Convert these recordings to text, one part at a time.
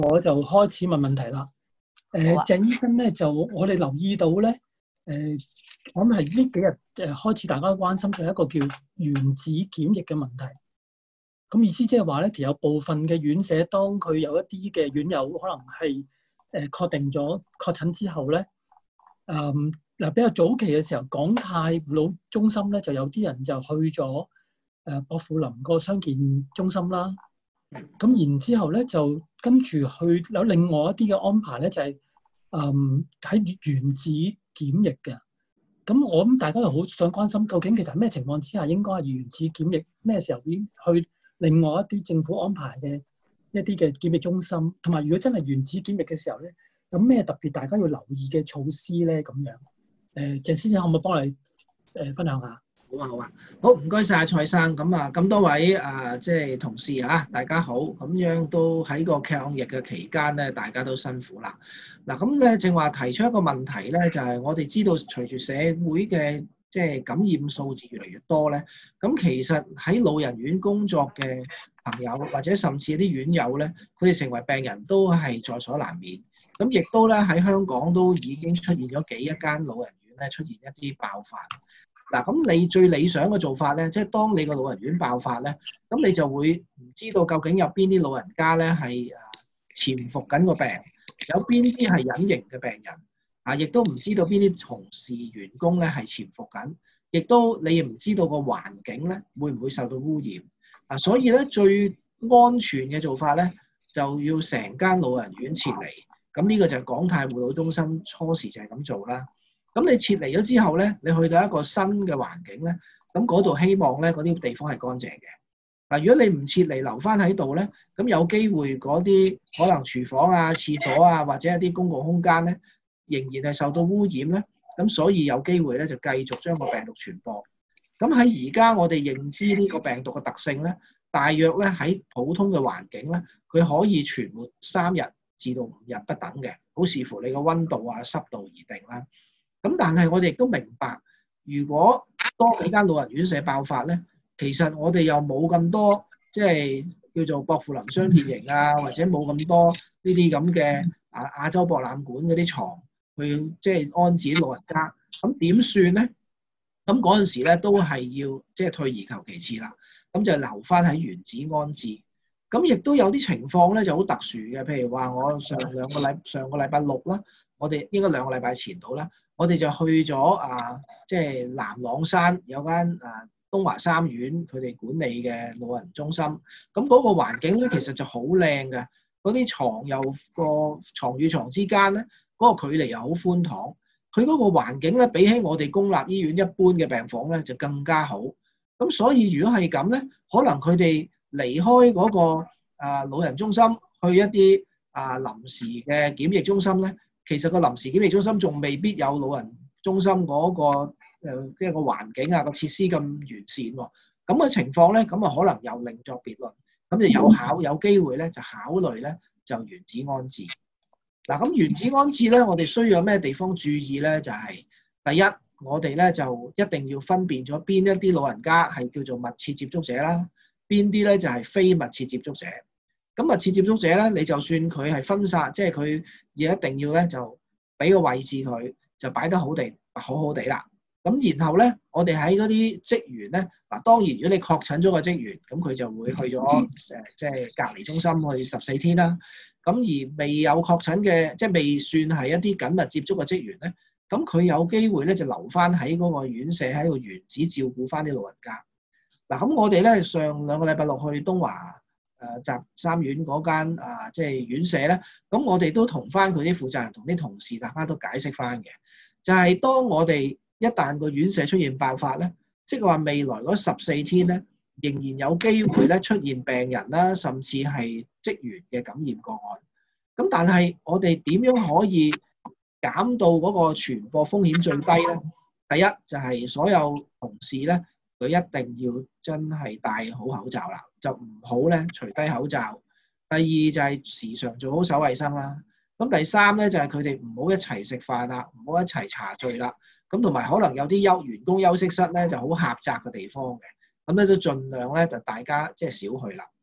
我就開始問問題啦。鄭醫生咧，就我哋留意到咧，我諗係呢幾日開始大家都關心嘅一個叫原址檢疫嘅問題。咁意思即係話咧，其實有部分嘅院舍，當佢有一啲嘅院友可能係確定咗確診之後咧，比較早期嘅時候，港泰護老中心咧就有啲人就去咗薄扶林個傷健中心啦。咁然之後咧，就跟住去有另外一啲嘅安排咧，就係喺原址檢疫嘅。咁我諗大家又好想關心，究竟其實咩情況之下應該係原址檢疫？咩時候已經去另外一啲政府安排嘅一啲嘅檢疫中心？同埋如果真係原址檢疫嘅時候咧，有咩特別大家要留意嘅措施咧？咁樣鄭先生可唔可以幫你分享下？ 好啊，好唔該晒蔡生。咁多位即係同事大家好。咁樣都喺個抗疫嘅期間咧，大家都辛苦啦。嗱，咁咧正話提出一個問題咧，就係我哋知道隨住社會嘅即係感染數字越嚟越多咧，咁其實喺老人院工作嘅朋友或者甚至啲院友咧，佢哋成為病人都係在所難免。咁亦都咧喺香港都已經出現咗幾間老人院咧出現一啲爆發。嗱，咁你最理想嘅做法咧，即係當你個老人院爆發咧，咁你就會唔知道究竟有邊啲老人家咧係潛伏緊個病，有邊啲係隱形嘅病人亦都唔知道邊啲從事員工咧係潛伏緊，亦都你唔知道個環境咧會唔會受到污染所以咧最安全嘅做法咧就要成間老人院撤離。咁呢個就係港泰護老中心初時就係咁做啦。咁你撤離咗之後咧，你去到一個新嘅環境咧，咁嗰度希望咧嗰啲地方係乾淨嘅。嗱，如果你唔撤離留翻喺度咧，咁有機會嗰啲可能廚房廁所或者一啲公共空間咧，仍然係受到污染咧，咁所以有機會咧就繼續將個病毒傳播。咁喺而家我哋認知呢個病毒嘅特性咧，大約咧喺普通嘅環境咧，佢可以存活3日至到5日不等嘅，好視乎你個溫度濕度而定啦。咁但係我哋亦都明白，如果多幾間老人院舍爆發咧，其實我哋又冇咁多即係叫做薄扶林傷健營或者冇咁多呢啲咁嘅亞洲博覽館嗰啲床去即係安置老人家，咁點算咧？咁嗰陣時咧都係要即係退而求其次啦，咁就留翻喺原址安置。咁亦都有啲情況咧就好特殊嘅，譬如話我上個禮拜六啦，我哋應該2個禮拜前到啦。我哋就去咗即係南朗山有間東華三院佢哋管理嘅老人中心。咁嗰個環境咧其實就好靚嘅，嗰啲床又個床與床之間咧嗰個距離又好寬敞。佢嗰個環境咧比起我哋公立醫院一般嘅病房咧就更加好。咁所以如果係咁咧，可能佢哋離開嗰個老人中心去一啲臨時嘅檢疫中心咧。其實個臨時檢疫中心仲未必有老人中心嗰個一個環境個設施咁完善喎。咁嘅情況咧，咁可能又另作別論。咁就有機會咧，就考慮咧就原址安置。嗱，咁原址安置咧，我哋需要有咩地方注意咧？就係第一，我哋咧就一定要分辨咗邊一啲老人家係叫做密切接觸者啦，邊啲咧就係非密切接觸者。咁密切接觸者咧，你就算佢係分散，即係佢亦一定要咧就俾個位置佢，就擺得好好地啦。咁然後咧，我哋喺嗰啲職員咧，當然如果你確診咗個職員，咁佢就會去咗即係隔離中心去14天啦。咁而未有確診嘅，即係未算係一啲緊密接觸嘅職員咧，咁佢有機會咧就留翻喺嗰個院舍喺個原址照顧翻啲老人家。嗱，咁我哋咧上2個禮拜六去東華集三院嗰間即係院舍咧，咁我哋都同翻佢啲負責人同啲同事，大家都解釋翻嘅，就係當我哋一旦個院舍出現爆發咧，即係話未來嗰14天咧，仍然有機會咧出現病人啦，甚至係職員嘅感染個案。咁但係我哋點樣可以減到嗰個傳播風險最低咧？第一就係所有同事咧，佢一定要真係戴好口罩啦，就唔好咧除低口罩。第二就係時常做好手衞生啦。咁第三咧就係佢哋唔好一齊食飯啦，唔好一齊茶聚啦。咁同埋可能有啲員工休息室咧就好狹窄嘅地方嘅，咁咧都盡量咧就大家即係少去啦。咁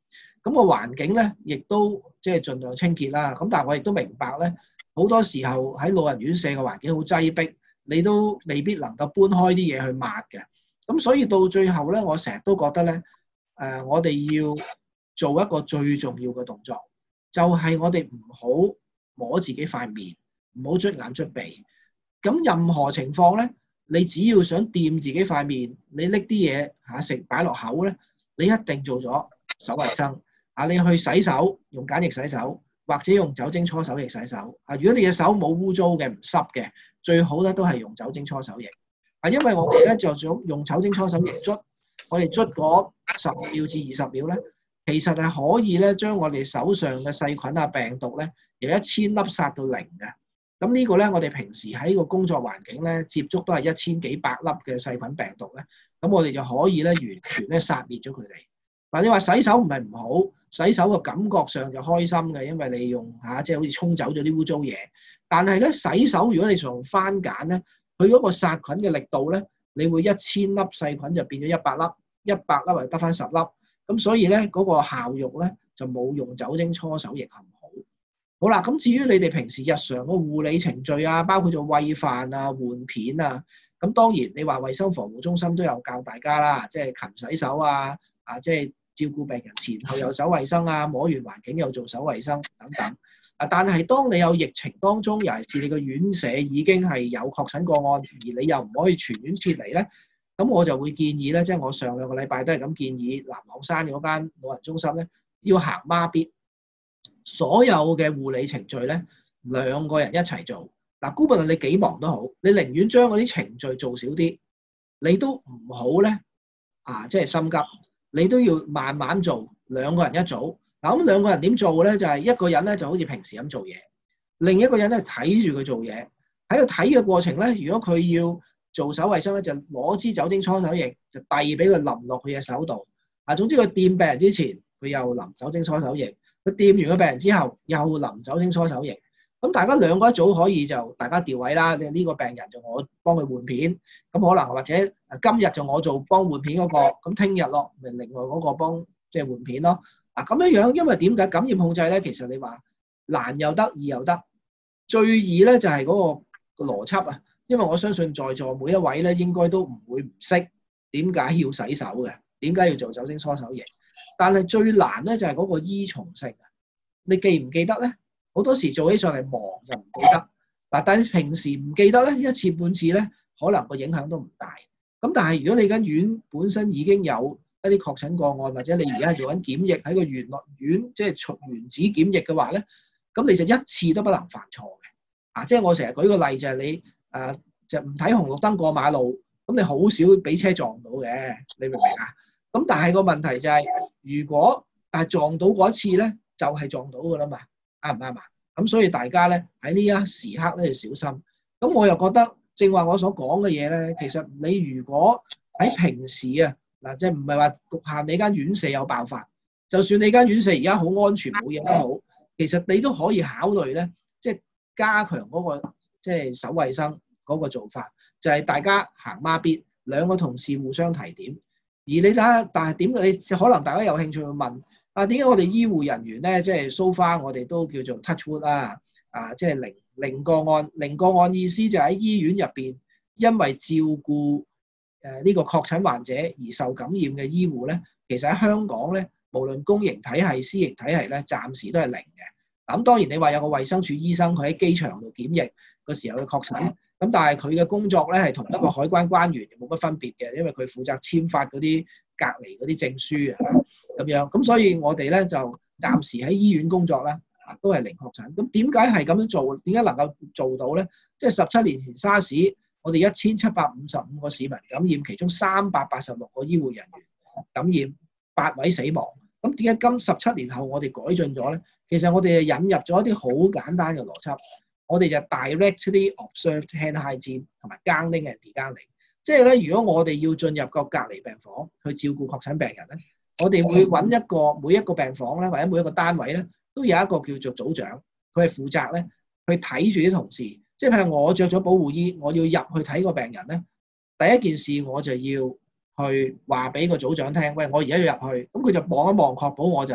咁個環境咧亦都即係盡量清潔啦。咁但係我亦都明白咧，好多時候喺老人院舍嘅環境好擠迫，你都未必能夠搬開啲嘢去抹嘅。咁所以到最後咧，我成日都覺得咧，我哋要做一個最重要嘅動作，就係我哋唔好摸自己塊面，唔好捽眼捽鼻。咁任何情況咧，你只要想掂自己塊面，你拎啲嘢食擺落口咧，你一定做咗手衞生。你去洗手，用梘液洗手，或者用酒精搓手液洗手。如果你嘅手冇污糟嘅、唔濕嘅，最好咧都係用酒精搓手液。因為我哋咧就想用酒精搓手液捽，我哋捽嗰10秒至20秒咧，其實係可以咧將我哋手上嘅細菌啊、病毒咧由1000粒殺到0嘅。咁呢個咧，我哋平時喺個工作環境咧接觸都係1000幾百粒嘅細菌病毒咧，咁我哋就可以咧完全咧殺滅咗佢哋。嗱，你話洗手唔係唔好，洗手個感覺上就開心嘅，因為你用即係好似沖走咗啲污糟嘢。但係咧洗手，如果你用番梘咧，佢嗰個殺菌嘅力度咧，你會1000粒細菌就變咗100粒，100粒就得翻10粒。咁所以咧嗰個效用咧就冇用酒精搓手液咁好。好啦，咁至於你哋平時日常個護理程序啊，包括做餵飯啊、換片啊，咁當然你話衞生防護中心都有教大家啦，即係勤洗手啊，即係照顧病人前後有手衞生啊，摸完環境又做手衞生等等。但係當你有疫情當中，尤其是你個院舍已經係有確診個案，而你又唔可以全院撤離咧，咁我就會建議咧，即係我上2個禮拜都係咁建議南朗山嗰間老人中心咧，要行孖咇。所有嘅護理程序咧，2個人一齊做。嗱，無論你幾忙都好，你寧願將嗰啲程序做少啲，你都唔好咧即係心急，你都要慢慢做。2個人一組。嗱，咁2個人點做咧？就係一個人咧就好似平時咁做嘢，另一個人咧睇住佢做嘢。喺度睇嘅過程咧，如果佢要做手衞生咧，就攞支酒精搓手液就遞俾佢淋落佢嘅手度。總之佢掂病人之前，佢又淋酒精搓手液。佢掂完個病人之後，又淋酒精搓手液。咁大家2個一組可以就大家調位啦。呢個病人就我幫佢換片，咁可能或者今日就我做幫換片嗰個，咁聽日咯，咪另外嗰個幫即係換片咯。咁樣，因為點解感染控制咧？其實你話難又得，易又得。最易咧就係嗰個邏輯啊。因為我相信在座每一位咧應該都唔會唔識點解要洗手嘅，點解要做酒精搓手液。但係最難咧就係嗰個依從性啊！你記唔記得咧？好多時做起上嚟忙就唔記得。但係平時唔記得咧，1次半次咧，可能個影響都唔大。咁但係如果你間院本身已經有一啲確診個案，或者你而家做緊檢疫喺個院即係原址檢疫嘅話咧，咁你就1次都不能犯錯嘅。即係我成日舉個例就係你就唔睇紅綠燈過馬路，咁你好少俾車撞到嘅，你明唔明啊？咁但係個問題就係，如果撞到嗰一次咧，就係撞到噶啦嘛，啱唔啱啊？咁所以大家咧喺呢一時刻咧要小心。咁我又覺得正話我所講嘅嘢咧，其實你如果喺平時即係唔係話局限你間院舍有爆發，就算你間院舍而家好安全冇嘢都好，其實你都可以考慮咧，即係加強嗰個即係手衞生嗰個做法，就係大家行孖咇，2個同事互相提點。而你睇下，但係點你可能大家有興趣去問點解我哋醫護人員咧，即係 so far 我哋都叫做 touch wood 啦，即係零個案，零個案意思就喺醫院入邊，因為照顧呢個確診患者而受感染嘅醫護咧，其實喺香港咧，無論公營體系、私營體系咧，暫時都係0嘅。咁當然你話有個衛生署醫生佢喺機場度檢疫個時候嘅確診。咁但係佢嘅工作咧係同一個海關關員冇乜分別嘅，因為佢負責簽發嗰啲隔離嗰啲證書咁樣。咁所以我哋咧就暫時喺醫院工作啦，都係0確診。咁點解係咁樣做？點解能夠做到咧？即係17年前沙士，我哋1755個市民感染，其中386個醫護人員感染，8位死亡。咁點解今17年後我哋改進咗咧？其實我哋引入咗一啲好簡單嘅邏輯。我哋就 directly observed hand hygiene 同埋 gowning and degowning， 即係咧，如果我哋要進入個隔離病房去照顧確診病人咧，我哋會揾每一個病房咧，或者每一個單位咧，都有一個叫做組長，佢係負責咧去睇住啲同事。即係譬如我着咗保護衣，我要入去睇個病人咧，第一件事我就要去話俾個組長聽，喂，我而家要入去，咁佢就望一望，確保我就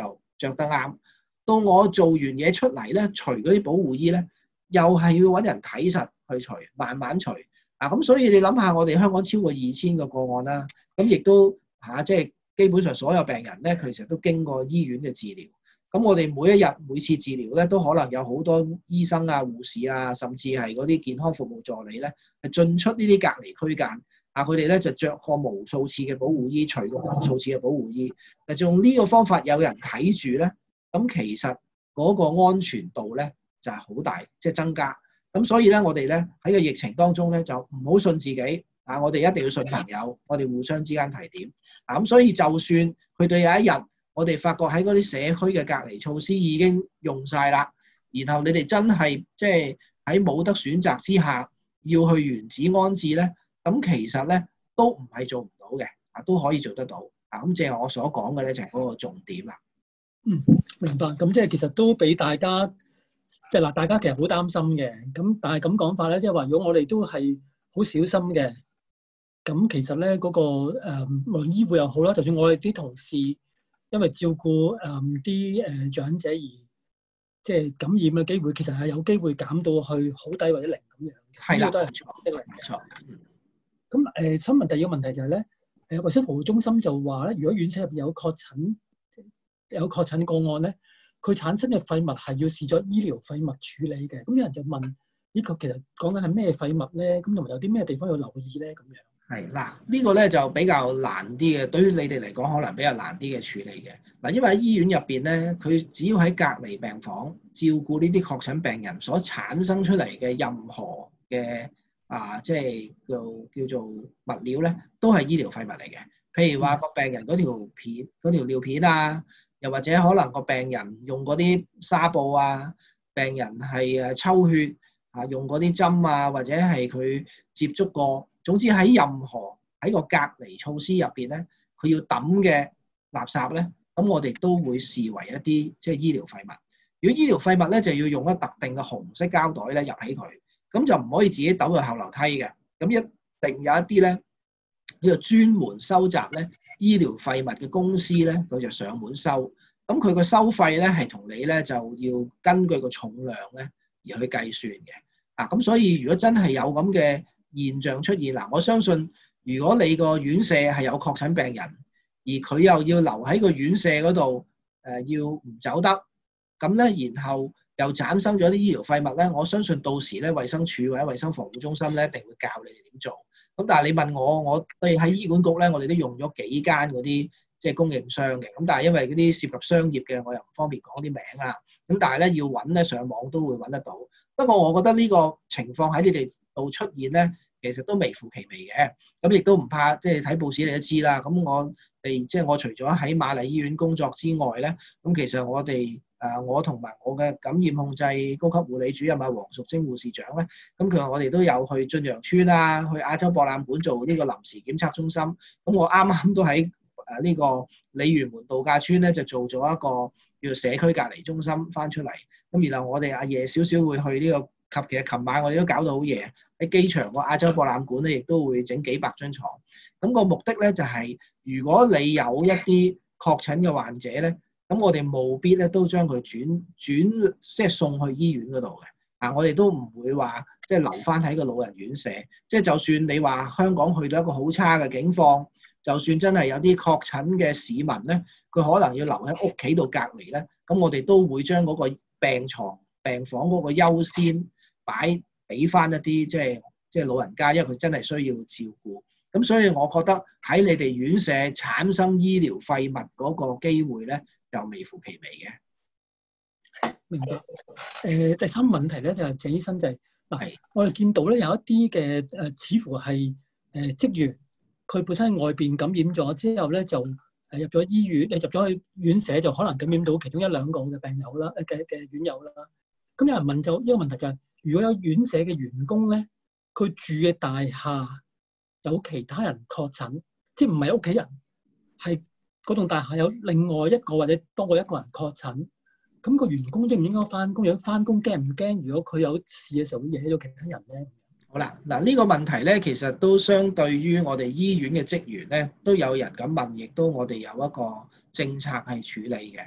着得啱。到我做完嘢出嚟咧，除嗰啲保護衣咧，又係要揾人睇實去除，慢慢除。咁所以你諗下，我哋香港超過2000個個案啦，咁亦都即係基本上所有病人咧，佢其實都經過醫院嘅治療。咁我哋每一日每次治療咧，都可能有好多醫生啊、護士啊，甚至係嗰啲健康服務助理咧，係進出呢啲隔離區間。佢哋咧就着過無數次嘅保護衣，除過無數次嘅保護衣。用呢個方法有人睇住咧，咁其實嗰個安全度咧就係好大，即係增加。咁所以咧，我哋咧喺個疫情當中咧，就唔好信自己。我哋一定要信朋友，我哋互相之間提點。咁所以就算佢哋有一日，我哋發覺喺嗰啲社區嘅隔離措施已經用晒啦，然後你哋真係即係喺冇得選擇之下要去原址安置咧，咁其實咧都唔係做唔到嘅，都可以做得到。咁即係我所講嘅咧，就係嗰個重點啦。 明白。咁即係其實都俾大家，即係嗱，大家其實好擔心嘅。咁但係咁講法咧，即係話如果我哋都係好小心嘅，咁其實咧嗰個無論醫護又好啦，就算我哋啲同事因為照顧啲長者而即係感染嘅機會，其實係有機會減到去好低或者零咁樣嘅。 係啦， 都係的零嘅。冇錯。咁想問第二個問題就係咧，衛生服務中心就話咧，如果院舍入邊有確診個案咧，佢產生嘅廢物係要視作醫療廢物處理嘅。咁有人就問：呢個其實講緊係咩廢物咧？咁同埋有啲咩地方要留意咧？咁樣。 係嗱，呢個咧就比較難啲嘅，對於你哋嚟講可能比較難啲嘅處理嘅。嗱，因為喺醫院入邊咧，佢只要喺隔離病房照顧呢啲確診病人所產生出嚟嘅任何嘅即係叫做物料咧，都係醫療廢物嚟嘅。譬如話個病人嗰條尿片啊，又或者可能個病人用嗰啲紗布啊，病人係抽血用嗰啲針啊，或者係佢接觸過。總之喺任何喺個隔離措施入邊咧，佢要抌嘅垃圾咧，咁我哋都會視為一啲即係醫療廢物。如果醫療廢物咧，就要用一特定嘅紅色膠袋咧入起佢，咁就唔可以自己抌去後樓梯嘅。咁一定有一啲咧，呢個專門收集咧醫療廢物嘅公司咧，佢就上門收。咁佢個收費咧係同你咧就要根據個重量咧而去計算嘅。咁所以如果真係有咁嘅現象出現我相信如果你個院舍係有確診病人，而佢又要留喺個院舍嗰度，要唔走得，咁咧，然後又產生咗啲醫療廢物咧，我相信到時咧，衛生署或者衛生防護中心咧，一定會教你哋點做。咁但係你問我哋喺醫管局咧，我哋都用咗幾間嗰啲即係供應商嘅，咁但係因為嗰啲涉及商業嘅，我又唔方便講啲名啦。咁但係咧要揾咧上網都會揾得到。不過我覺得呢個情況喺你哋度出現咧，其實都微乎其微嘅。咁亦都唔怕，即係睇報紙你都知啦。咁我哋即係我除咗喺瑪麗醫院工作之外咧，咁其實我同埋我嘅感染控制高級護理主任黃淑貞護士長咧，咁其實我哋都有去駿洋邨啊，去亞洲博覽館做呢個臨時檢測中心。咁我啱啱都喺呢個鯉魚門度假村咧，就做咗一個叫做社區隔離中心翻出嚟。咁然後我哋夜少少會去呢個，其實琴晚我哋都搞到好夜喺機場個亞洲博覽館咧，亦都會整幾百張床。咁個目的咧就係，如果你有一啲確診嘅患者咧，咁我哋務必咧都將佢轉即係送去醫院嗰度嘅。我哋都唔會話即係留翻喺個老人院舍。即係就算你話香港去到一個好差嘅境況，就算真係有啲確診嘅市民咧，佢可能要留喺屋企度隔離咧，咁我哋都會將嗰個病床、病房嗰個優先俾翻一啲即係老人家，因為佢真係需要照顧。咁所以我覺得喺你哋院舍產生醫療廢物嗰個機會咧，就微乎其微嘅。 明白。第三個問題咧就係鄭醫生就係我哋見到咧有一啲嘅似乎係職員，佢本身喺外邊感染咗之後咧就入咗醫院，入咗去院舍就可能感染到其中一兩個嘅病友啦，嘅院友啦。咁有人問就呢個問題就係，如果有院舍嘅員工咧，佢住嘅大廈有其他人確診，即係唔係屋企人，係嗰棟大廈有另外一個或者多過一個人確診，咁個員工應唔應該翻工？如果翻工驚唔驚？如果佢有事嘅時候會惹到其他人咧？ 好啦，嗱呢個問題咧，其實都相對於我哋醫院嘅職員咧，都有人咁問，亦都我哋有一個政策係處理嘅。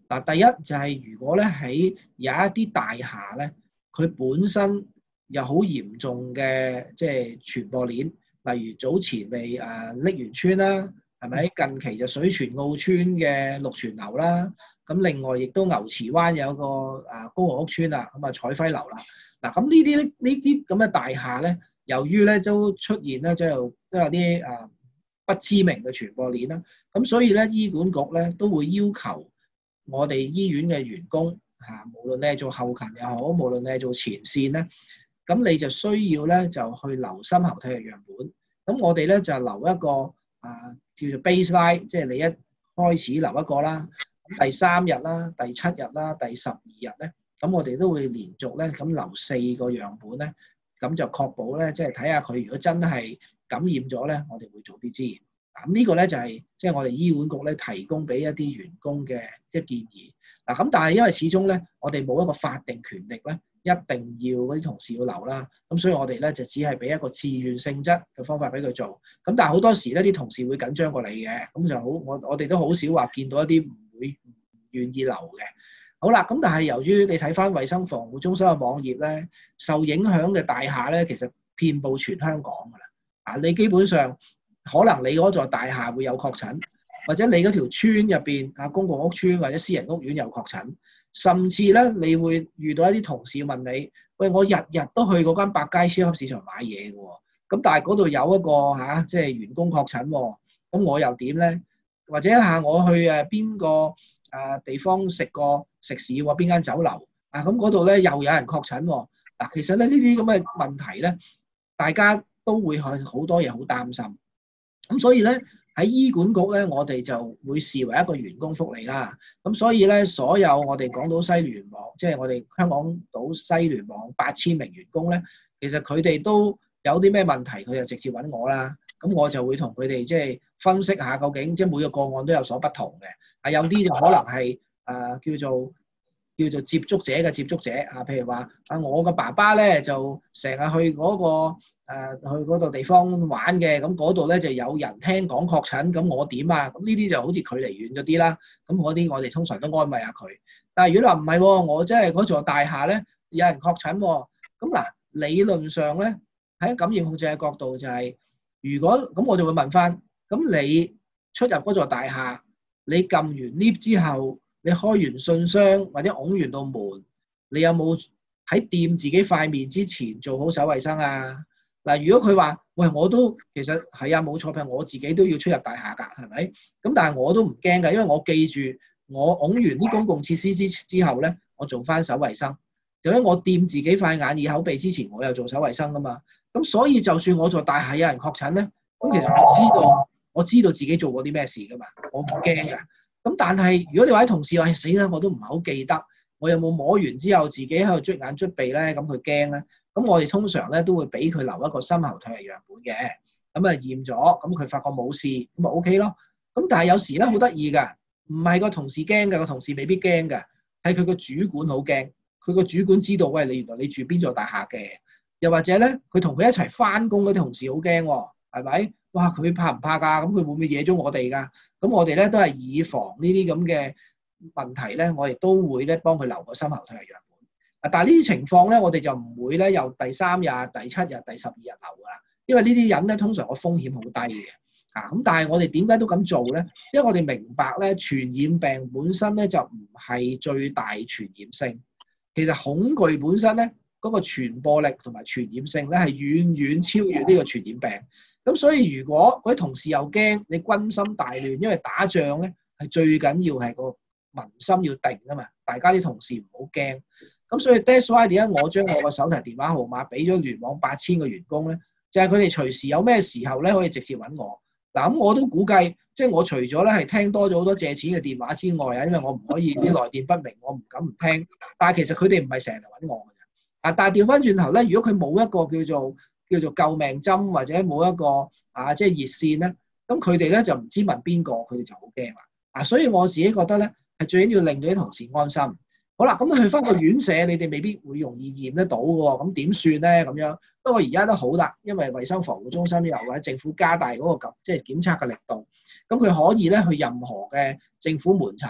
嗱，第一就係如果咧喺有一啲大廈咧，佢本身有好嚴重嘅即係傳播鏈，例如早前咪瀝源村啦，係咪？近期就水泉澳村嘅綠泉樓啦，咁另外亦都牛池灣有個公共屋邨啊，咁彩輝樓啦。嗱，咁呢啲咁嘅大廈咧，由於咧都出現咧，即係都有啲不知名嘅傳播鏈啦，咁所以咧醫管局咧都會要求我哋醫院嘅員工無論你係做後勤又好，無論你係做前線咧，咁你就需要咧就去留深喉唾液樣本。咁我哋咧就留一個叫做 baseline， 即係你一開始留一個啦，咁第3日啦、第7日啦、第12日咧，咁我哋都會連續咧咁留4個樣本咧，咁就確保咧即係睇下佢如果真係感染咗咧，我哋會做啲支援。咁呢個咧就係即係我哋醫管局咧提供俾一啲員工嘅即係建議。咁但係因為始終咧，我哋冇一個法定權力咧，一定要嗰啲同事要留啦。咁所以我哋咧就只係俾一個自願性質嘅方法俾佢做。咁但係好多時咧，啲同事會緊張過你嘅，咁就好我哋都好少話見到一啲唔願意留嘅。好啦，咁但係由於你睇翻衛生防護中心嘅網頁咧，受影響嘅大廈咧，其實遍佈全香港㗎啦。你基本上可能你嗰座大廈會有確診，或者你嗰條村入邊公共屋邨或者私人屋苑有確診，甚至咧你會遇到一啲同事問你：喂，我日日都去嗰間百佳超級市場買嘢嘅喎，咁但係嗰度有一個即係員工確診喎，咁我又點咧？或者我去邊個地方食過食肆喎，邊間酒樓咁嗰度咧又有人確診喎。嗱，其實咧呢啲咁嘅問題咧，大家都會好多嘢好擔心。咁所以咧喺醫管局咧，我哋就會視為一個員工福利啦。咁所以咧，所有我哋港島西聯網，即係我哋香港島西聯網8000名員工咧，其實佢哋都有啲咩問題，佢就直接揾我啦。咁我就會同佢哋即係分析下究竟，即係每個個案都有所不同嘅。有啲就可能係叫做接觸者嘅接觸者譬如話我個爸爸咧就成日去嗰個去嗰度地方玩嘅，咁嗰度咧就有人聽講確診，咁我點啊？咁呢啲就好似距離遠咗啲啦。咁嗰啲我哋通常都安慰下佢。但係如果你話唔係喎，我真係嗰座大廈咧有人確診喎，咁嗱理論上咧喺感染控制嘅角度就係，如果咁我就會問翻，咁你出入嗰座大廈，你撳完 lift 之後，你開完信箱或者拱完道門，你有冇喺掂自己塊面之前做好手衞生啊？嗱，如果佢話喂，我都其實係冇錯，譬如我自己都要出入大廈㗎，係咪？咁但係我都唔驚㗎，因為我記住我拱完啲公共設施之後咧，我做翻手衞生。就因為我掂自己塊眼耳口鼻之前，我又做手衞生㗎嘛。咁所以就算我座大廈有人確診咧，咁其實我知道自己做過啲咩事㗎嘛，我唔驚㗎。咁但係如果你話啲同事話死啦，我都唔係好記得，我有冇摸完之後自己喺度捽眼捽鼻咧，咁佢驚咧。咁我哋通常咧都會俾佢留一個深喉唾液樣本嘅，咁驗咗，咁佢發覺冇事，咁咪 OK 咯。咁但係有時咧好得意㗎，唔係個同事驚㗎，個同事未必驚㗎，係佢個主管好驚。佢個主管知道，喂，你原來你住邊座大廈嘅，又或者咧佢同佢一齊翻工嗰啲同事好驚喎，係咪？哇，佢怕唔怕㗎？咁佢會唔會惹咗我哋㗎？咁我哋咧都係以防呢啲咁嘅問題咧，我哋都會咧幫佢留個深喉唾液樣本。但係呢啲情況咧，我哋就唔會咧由第3日、第7日、第12日留㗎，因為呢啲人咧通常個風險好低嘅。咁但係我哋點解都咁做咧？因為我哋明白咧，傳染病本身咧就唔係最大傳染性。其實恐懼本身咧，嗰個傳播力同埋傳染性咧係遠遠超越呢個傳染病。咁所以如果嗰啲同事又驚，你軍心大亂，因為打仗咧係最緊要係個民心要定啊嘛，大家啲同事唔好驚。咁所以 that's why 點解我將我個手提電話號碼俾咗聯網8000個員工咧，就係佢哋隨時有咩時候咧可以直接揾我。嗱，咁我都估計，即係我除咗咧係聽多咗好多借錢嘅電話之外因為我唔可以啲來電不明，我唔敢唔聽。但係其實佢哋唔係成日揾我嘅。但係調翻轉頭咧，如果佢冇一個叫做救命針或者冇一個即係熱線咧，咁佢哋咧就唔知問邊個，佢哋就好驚啦。所以我自己覺得咧係最緊要令到啲同事安心。好啦，咁去翻個院舍，你哋未必會容易驗得到喎，咁點算咧？咁樣不過而家都好啦，因為衛生防護中心又或者政府加大嗰個即係檢測嘅力度，咁佢可以咧去任何嘅政府門診咧，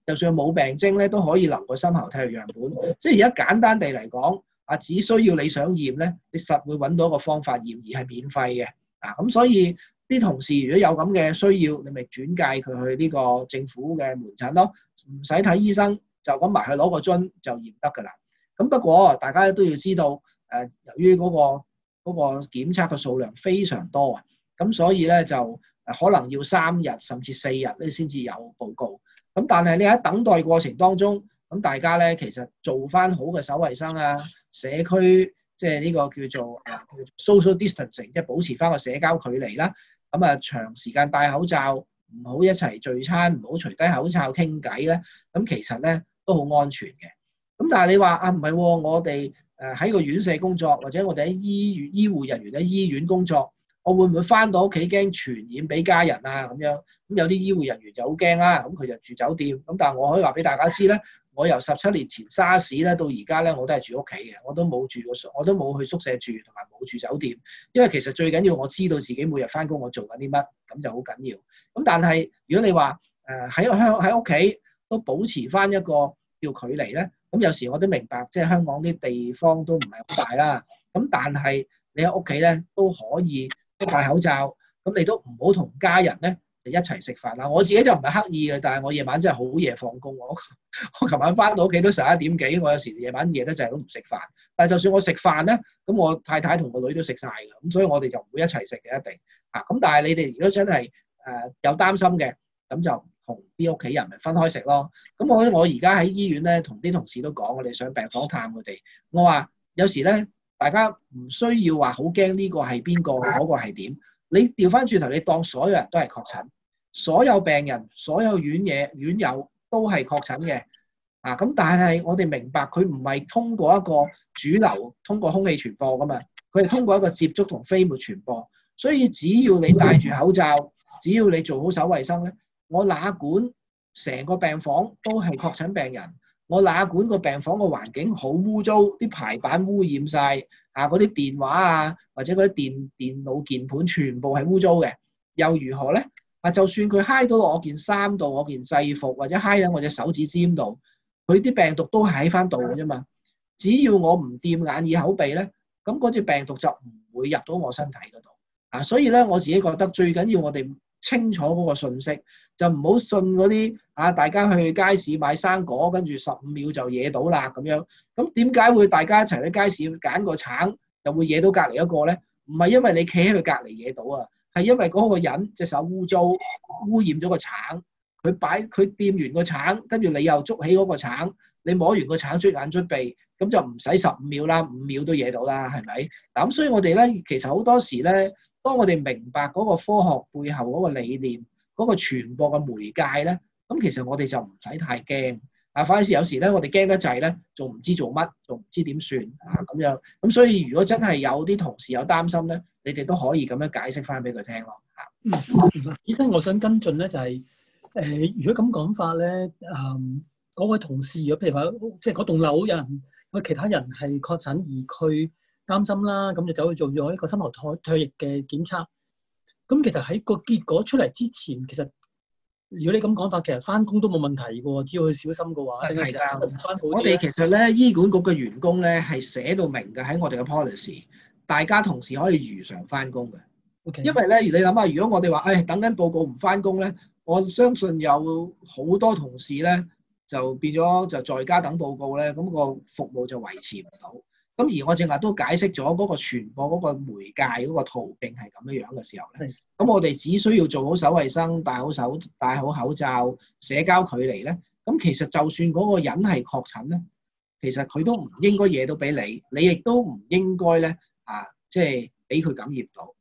就算冇病徵咧，都可以留個深喉體液樣本。即係而家簡單地嚟講，只需要你想驗咧，你實會揾到一個方法驗，而係免費嘅。咁所以啲同事如果有咁嘅需要，你咪轉介佢去呢個政府嘅門診咯，唔使睇醫生，就咁埋去攞個樽就驗得㗎啦。咁不過大家都要知道，由於嗰個檢測嘅數量非常多啊，咁所以咧就可能要3日甚至4日咧先至有報告。咁但係你喺等待過程當中，咁大家咧其實做翻好嘅手衞生啊，社區即係呢個叫做social distancing，即係保持翻個社交距離啦。咁長時間戴口罩，唔好一齊聚餐，唔好除低口罩傾偈咧。咁其實咧都好安全嘅。咁但係你話唔係喎，我哋喺個院舍工作，或者我哋喺醫護人員喺醫院工作，我會唔會翻到屋企驚傳染俾家人啊？咁樣咁有啲醫護人員就好驚啦，咁佢就住酒店。咁但係我可以話俾大家知咧，我由17年前沙士咧到而家咧，我都係住屋企嘅，我都冇去宿舍住，同埋冇住酒店。因為其實最緊要我知道自己每日翻工我做緊啲乜，咁就好緊要。咁但係如果你話喺屋企都保持翻一個叫距離咧，咁有時我都明白，即係香港啲地方都唔係好大啦。咁但係你喺屋企咧都可以戴口罩，咁你都唔好同家人咧就一齊食飯啦。我自己就唔係刻意嘅，但係我夜晚真係好夜放工。我琴晚翻到屋企都11點幾，我有時夜晚夜得滯都唔食飯。但係就算我食飯咧，咁我太太同個女都食晒㗎，咁所以我哋就唔會一齊食嘅一定。咁但係你哋如果真係有擔心嘅，咁就同啲屋企人咪分開食咯。咁我而家喺醫院咧，同啲同事都講，我哋上病房探佢哋。我話有時咧，大家唔需要話好驚呢個係邊個，嗰個係點。你調翻轉頭，你當所有人都係確診，所有病人、所有院友都係確診嘅。咁但係我哋明白佢唔係通過一個主流，通過空氣傳播噶嘛，佢係通過一個接觸同飛沫傳播。所以只要你戴住口罩，只要你做好手衞生咧，我哪管成個病房都係確診病人，我哪管個病房個環境好污糟，啲排版污染晒，嗰啲電話啊或者嗰啲電腦鍵盤全部係污糟嘅，又如何咧？就算佢揩到落我件衫度、我件制服，或者揩喺我隻手指尖度，佢啲病毒都係喺翻度嘅啫嘛。只要我唔掂眼耳口鼻咧，咁嗰隻病毒就唔會入到我身體嗰度。所以咧，我自己覺得最緊要我哋清楚嗰個信息，就唔好信嗰啲大家去街市買生果，跟住15秒就惹到啦咁樣。咁點解會大家一齊去街市揀個橙，就會惹到隔離一個咧？唔係因為你企喺佢隔離惹到啊，係因為嗰個人隻手污糟，污染咗個橙，佢掂完個橙，跟住你又捉起嗰個橙，你摸完個橙捽眼捽鼻，咁就唔使15秒啦，5秒都惹到啦，係咪？咁所以我哋咧，其實好多時咧，當我哋明白嗰個科學背後嗰個理念，嗰個傳播嘅媒介咧，咁其實我哋就唔使太驚。反而有時咧，我哋驚得滯咧，仲唔知做乜，仲唔知點算咁樣。咁所以如果真係有啲同事有擔心咧，你哋都可以咁樣解釋翻俾佢聽咯。 醫生，我想跟進咧就係如果咁講法咧，嗰位同事如果譬如話，即係嗰棟樓有人有其他人係確診而佢擔心啦，咁就走去做咗一個深喉唾液嘅檢測。咁其實喺個結果出嚟之前，其實如果你咁講法，其實翻工都冇問題嘅喎，只要佢小心嘅話， 係㗎。我哋其實咧，醫管局嘅員工咧係寫到明嘅喺我哋嘅 policy， 大家同事可以如常翻工嘅。 Okay. 因為咧，你諗下，如果我哋話等緊報告唔翻工咧，我相信有好多同事咧就變咗就在家等報告咧，咁個服務就維持唔到。咁而我正話都解釋咗嗰個傳播嗰個媒介嗰個途徑係咁樣嘅時候咧，咁我哋只需要做好手衞生，戴好口罩，社交距離咧，咁其實就算嗰個人係確診咧，其實佢都唔應該惹到俾你，你亦都唔應該咧即係俾佢感染到。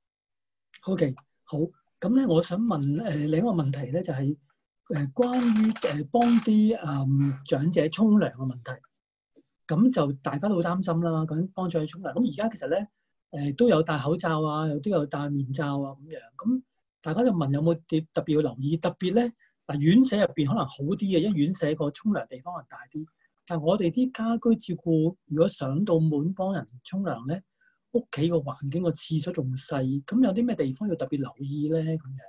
OK， 好，咁咧，我想問另一個問題咧，就係關於幫啲長者沖涼嘅問題。咁就大家都好擔心啦，咁幫助佢沖涼。咁而家其實咧，都有戴口罩啊，有啲有戴面罩啊咁樣。咁大家就問有冇特別要留意？特別咧，院舍入邊可能好啲嘅，因為院舍個沖涼地方係大啲。但係我哋啲家居照顧，如果上到門幫人沖涼咧，屋企個環境個廁所仲細，咁有啲咩地方要特別留意咧？咁樣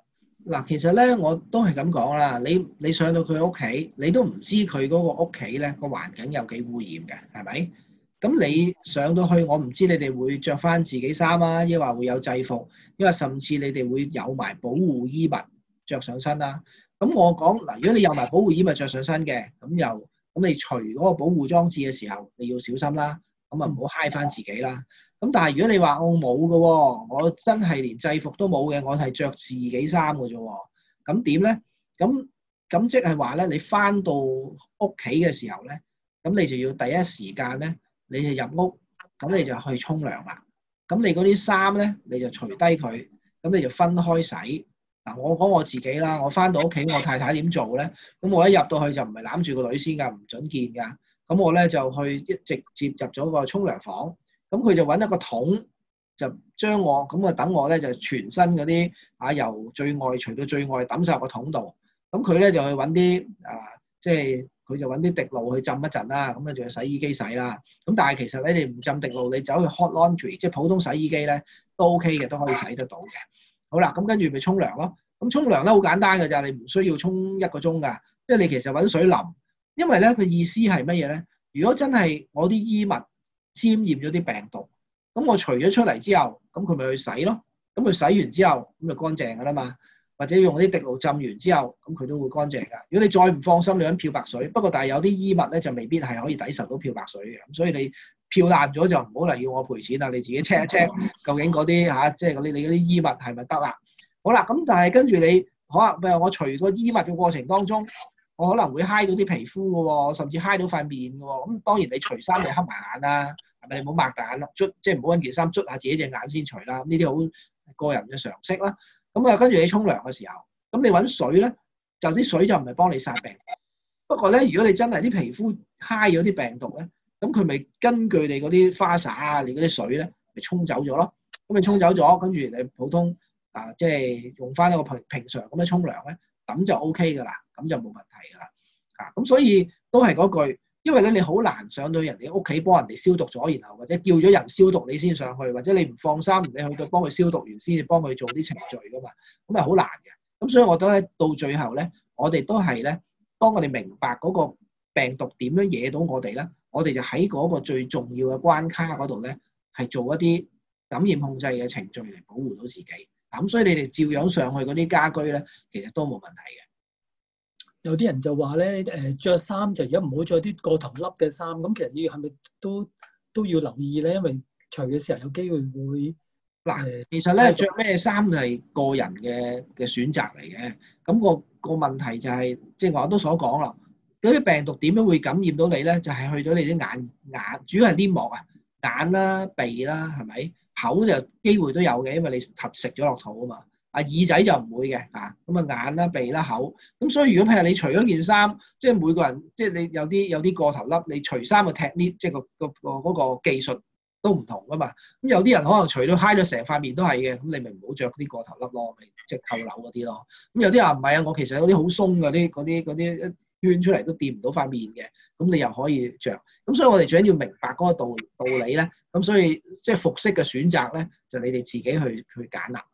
嗱，其實咧我都係咁講啦。你上到佢屋企，你都唔知佢嗰個屋企咧個環境有幾污染嘅，係咪？咁你上到去，我唔知你哋會着翻自己衫啊，抑或會有制服，因為甚至你哋會有埋保護衣物着上身啦。咁我講嗱，如果你有埋保護衣物着上身嘅，咁你除嗰個保護裝置嘅時候，你要小心啦。咁啊唔好揩翻自己啦。咁但係如果你話我冇嘅喎，我真係連制服都冇嘅，我係着自己衫嘅啫喎。咁點咧？咁即係話咧，你翻到屋企嘅時候咧，咁你就要第一時間咧，你就入屋，咁你就去沖涼啦。咁你嗰啲衫咧，你就除低佢，咁你就分開洗。嗱，我講我自己啦，我翻到屋企，我太太點做咧？咁我一入到去就唔係攬住個女先㗎，唔準見㗎。咁我咧就去直接入咗個沖涼房。咁佢就揾一個桶，就將我咁啊等我咧就全身嗰啲由最外除到最外抌晒入個桶度。咁佢咧就去揾啲即係佢就揾啲滴露去浸一陣啦。咁啊仲要洗衣機洗啦。咁但係其實你唔浸滴露，你走去 hot laundry 即係普通洗衣機咧都 OK 嘅，都可以洗得到嘅。好啦，咁跟住咪沖涼咯。咁沖涼咧好簡單㗎咋，你唔需要沖1個鐘㗎。即係你其實揾水淋，因為咧佢意思係乜嘢咧？如果真係我啲衣物沾染咗啲病毒，咁我除咗出嚟之後，咁佢咪去洗咯。咁佢洗完之後，咁就乾淨㗎啦嘛。或者用啲滴露浸完之後，咁佢都會乾淨㗎。如果你再唔放心，你揾漂白水。不過但係有啲衣物咧就未必係可以抵受到漂白水嘅。咁所以你漂爛咗就唔好嚟要我賠錢啦。你自己 check 一 check 究竟嗰啲即係你嗰啲衣物係咪得啦？好啦，咁但係跟住你可能譬如我除個衣物嘅過程當中，我可能會揩到啲皮膚嘅喎，甚至揩到塊面嘅喎。咁當然你除衫你黑埋眼啦，係咪？你唔好擘大眼啦，即係唔好揾件衫捽下自己隻眼先除啦。呢啲好個人嘅常識啦。咁啊，跟住你沖涼嘅時候，咁你揾水咧，就啲水就唔係幫你殺病毒。不過咧，如果你真係啲皮膚揩咗啲病毒咧，咁佢咪根據你嗰啲花灑啊，你嗰啲水咧，咪沖走咗咯。咁你沖走咗，跟住你普通即係用翻一個平常咁樣沖涼咧，咁就 OK 噶啦，咁就冇問題噶啦。咁所以都係嗰句，因為咧你好難上到人哋屋企幫人哋消毒咗，然後或者叫咗人消毒你先上去，或者你唔放心，你去到幫佢消毒完先至幫佢做啲程序噶嘛，咁係好難嘅。咁所以我覺得咧，到最後咧，我哋都係咧，當我哋明白嗰個病毒點樣惹到我哋咧，我哋就喺嗰個最重要嘅關卡嗰度咧，係做一啲感染控制嘅程序嚟保護到自己。咁所以你哋照樣上去嗰啲家居咧，其實都冇問題嘅。 有啲人就話咧，着衫就而家唔好着啲過頭笠嘅衫。咁其實要係咪都要留意咧？因為除嘅時候有機會會其實咧着咩衫係個人嘅選擇嚟嘅。咁個問題就係，即係我都所講啦，嗰啲病毒點樣會感染到你咧？就係去咗你啲眼，主要係黏膜啊，眼啦、鼻啦，係咪？口就機會都有嘅，因為你食咗落肚啊嘛。耳仔就唔會嘅，咁眼啦、鼻啦、口。咁所以如果譬如你除咗件衫，即係每個人，即係你有啲過頭笠，你除衫嘅 technique，即係嗰個技術都唔同噶嘛。咁有啲人可能除到揩到成塊面都係嘅，咁你咪唔好着啲過頭笠咯，咪即係扣鈕嗰啲咯。咁有啲人唔係啊，我其實有啲好鬆嗰啲一圈出嚟都掂唔到塊面嘅，咁你又可以着。咁所以我哋最緊要明白嗰個道理咧。咁所以即係服飾嘅選擇咧，就你哋自己去揀啦。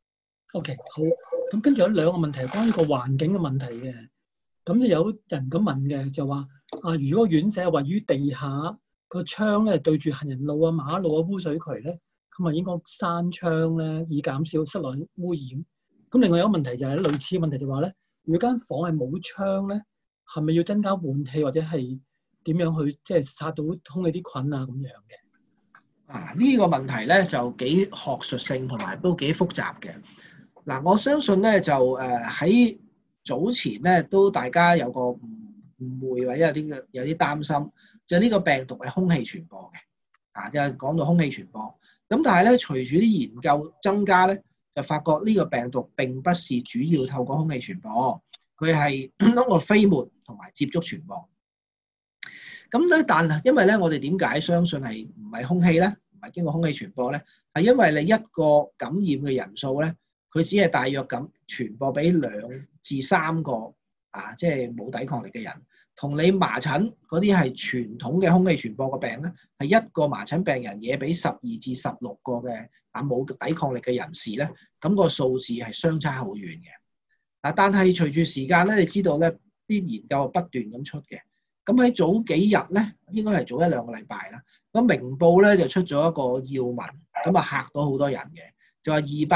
OK， 好。咁跟住有兩個問題係關於個環境嘅問題嘅。咁有人咁問嘅就話如果院舍位於地下，個窗咧對住行人路啊、馬路啊、污水渠咧，咁啊應該閂窗咧，以減少室內污染。咁另外有一個問題就係類似嘅問題就話咧，如果間房係冇窗咧，係咪要增加換氣或者係點樣去即係殺到空氣啲菌啊咁樣嘅？ 呢個問題咧就幾學術性同埋都幾複雜嘅。我相信咧就喺早前咧都大家有個誤會或者有啲擔心，就係呢個病毒係空氣傳播嘅，就係講到空氣傳播。咁但係咧隨住啲研究增加咧，就發覺呢個病毒並不是主要透過空氣傳播，佢係通過飛沫同埋接觸傳播。咁咧，但係因為咧，我哋點解相信係唔係空氣咧，唔係經過空氣傳播咧？係因為你一個感染嘅人數咧，佢只係大約咁傳播俾2至3個即係冇抵抗力嘅人。同你麻疹嗰啲係傳統嘅空氣傳播嘅病咧，係一個麻疹病人惹俾12至16個嘅冇抵抗力嘅人士咧，咁個數字係相差好遠嘅。 嗱，但係隨住時間咧，你知道咧，啲研究係不斷咁出嘅。咁喺早幾日咧，應該係早1、2個禮拜啦。咁明報咧就出咗一個要聞，咁啊嚇到好多人嘅，就話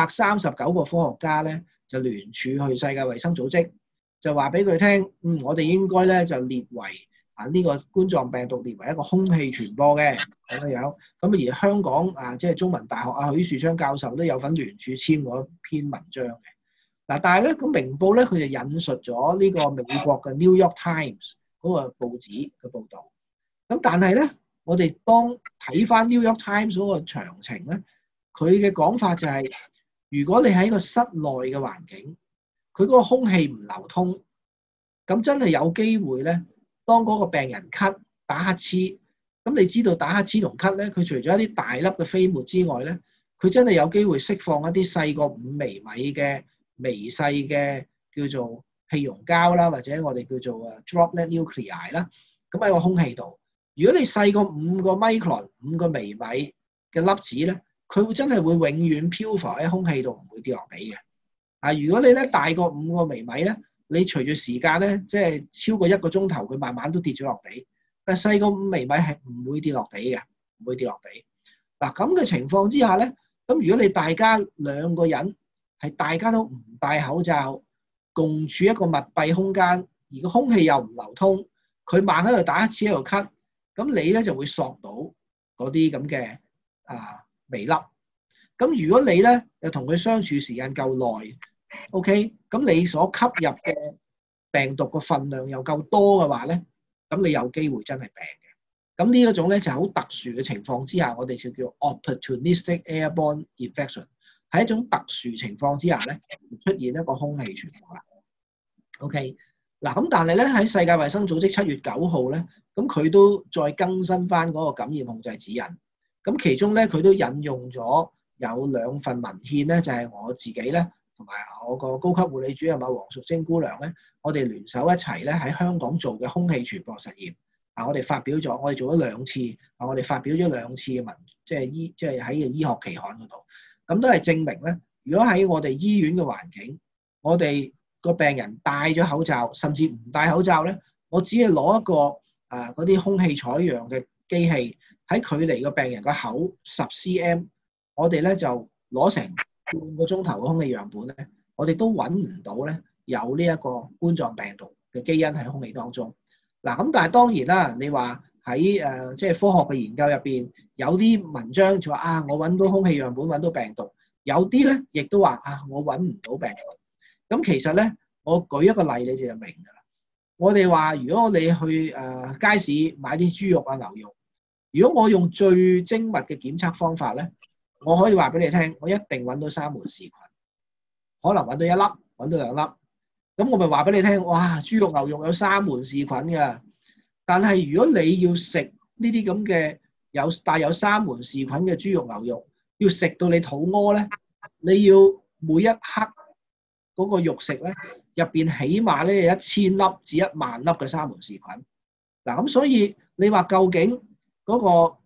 239個科學家咧就聯署去世界衛生組織，就話俾佢聽，我哋應該咧就列為呢個冠狀病毒列為一個空氣傳播嘅咁樣。咁而香港即係中文大學許樹昌教授都有份聯署簽嗰篇文章嘅。嗱，但係咧，咁明報咧佢就引述咗呢個美國嘅 New York Times 嗰個報紙嘅報導。咁但係咧，我哋當睇翻 New York Times 嗰個詳情咧，佢嘅講法就係，如果你喺個室內嘅環境，佢嗰個空氣唔流通，咁真係有機會咧，當嗰個病人咳打乞嗤，咁你知道打乞嗤同咳咧，佢除咗一啲大粒嘅飛沫之外咧，佢真係有機會釋放一啲細過5微米嘅微細嘅叫做氣溶膠啦，或者我哋叫做droplet nuclei 啦，咁喺個空氣度。如果你細過5個 micron 5個微米嘅粒子咧，佢會真係會永遠漂浮喺空氣度，唔會跌落地嘅。如果你咧大過5個微米咧，你隨住時間咧，即係超過1個鐘頭，佢慢慢都跌咗落地。但係細過5微米係唔會跌落地嘅，唔會跌落地。嗱，咁嘅情況之下咧，咁如果你大家2個人係大家都唔戴口罩，共處一個密閉空間，而個空氣又唔流通，佢猛喺度打乞嗤喺度咳，咁你咧就會索到嗰啲咁嘅微粒。咁如果你咧又同佢相處時間夠耐 ，OK， 咁你所吸入嘅病毒個分量又夠多嘅話咧，咁你有機會真係病嘅。咁呢一種咧就係好特殊嘅情況之下，我哋就叫 opportunistic airborne infection。喺一種特殊情況之下咧，出現一個空氣傳播啦。OK， 嗱咁，但係咧喺世界衛生組織7月9號咧，咁佢都再更新翻嗰個感染控制指引。咁其中咧佢都引用咗有2份文獻咧，就係我自己咧同埋我個高級護理主任黃淑貞姑娘咧，我哋聯手一齊咧喺香港做嘅空氣傳播實驗。我哋發表咗，我哋做咗2次，我哋發表咗2次嘅文，即係喺醫學期刊嗰度。咁都係證明咧，如果喺我哋醫院嘅環境，我哋個病人戴咗口罩，甚至唔戴口罩咧，我只係攞一個嗰啲空氣採樣嘅機器，喺距離個病人個口10 cm， 我哋咧就攞成半個鐘頭嘅空氣樣本咧，我哋都揾唔到咧有呢一個冠狀病毒嘅基因喺空氣當中。嗱，咁但係當然啦，你話喺即係科學嘅研究入邊，有啲文章就話我揾到空氣樣本揾到病毒，有啲咧亦都話我揾唔到病毒。咁其實咧，我舉一個例你哋就明㗎啦。我哋話如果我哋去街市買啲豬肉牛肉，如果我用最精密嘅檢測方法咧，我可以話俾你聽，我一定揾到沙門氏菌，可能揾到1粒，揾到2粒。咁我咪話俾你聽，哇！豬肉牛肉有沙門氏菌㗎。但係如果你要食呢啲咁嘅帶有沙門氏菌嘅豬肉牛肉，要食到你肚屙咧，你要每一克嗰個肉食咧入邊起碼咧有1000粒至10000粒嘅沙門氏菌。嗱，咁所以你話究竟嗰個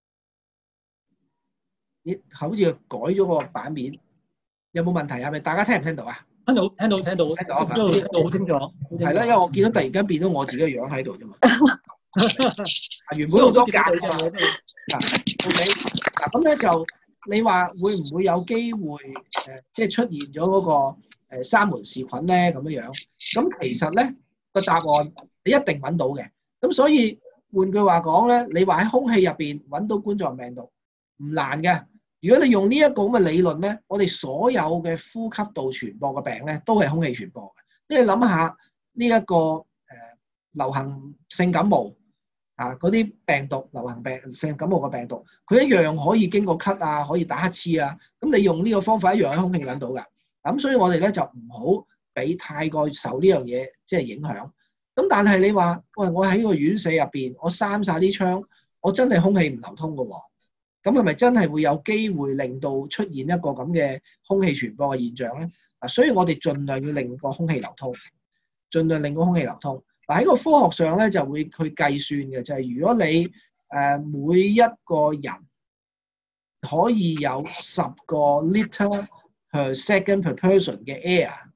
你好似改咗個版面，有冇問題？係咪大家聽唔聽到啊？ 聽到，好清楚。 係啦，因為我見到突然間變到我自己嘅樣喺度啫嘛。原本好多格嘅。OK， 嗱咁咧就你話會唔會有機會即係出現咗嗰個沙門氏菌咧咁樣樣？咁其實咧個答案你一定揾到嘅。咁所以換句話講咧，你話喺空氣入邊揾到冠狀病毒唔難嘅。如果你用呢一個咁嘅理論咧，我哋所有嘅呼吸道傳播嘅病咧，都係空氣傳播嘅。你諗下呢一個流行性感冒嗰啲病毒，流行病性感冒嘅病毒，佢一樣可以經過咳可以打乞嗤咁你用呢個方法一樣喺空氣揾到㗎。咁所以我哋咧就唔好俾太過受呢樣嘢即係影響。咁但係你話喂，我喺個院舍入邊，我閂晒啲窗，我真係空氣唔流通㗎喎。咁係咪真係會有機會令到出現一個咁嘅空氣傳播嘅現象咧？所以我哋盡量要令個空氣流通，盡量令個空氣流通。喺個科學上咧就會去計算嘅，就係如果你每一個人可以有10個 liter per second per person 嘅 air，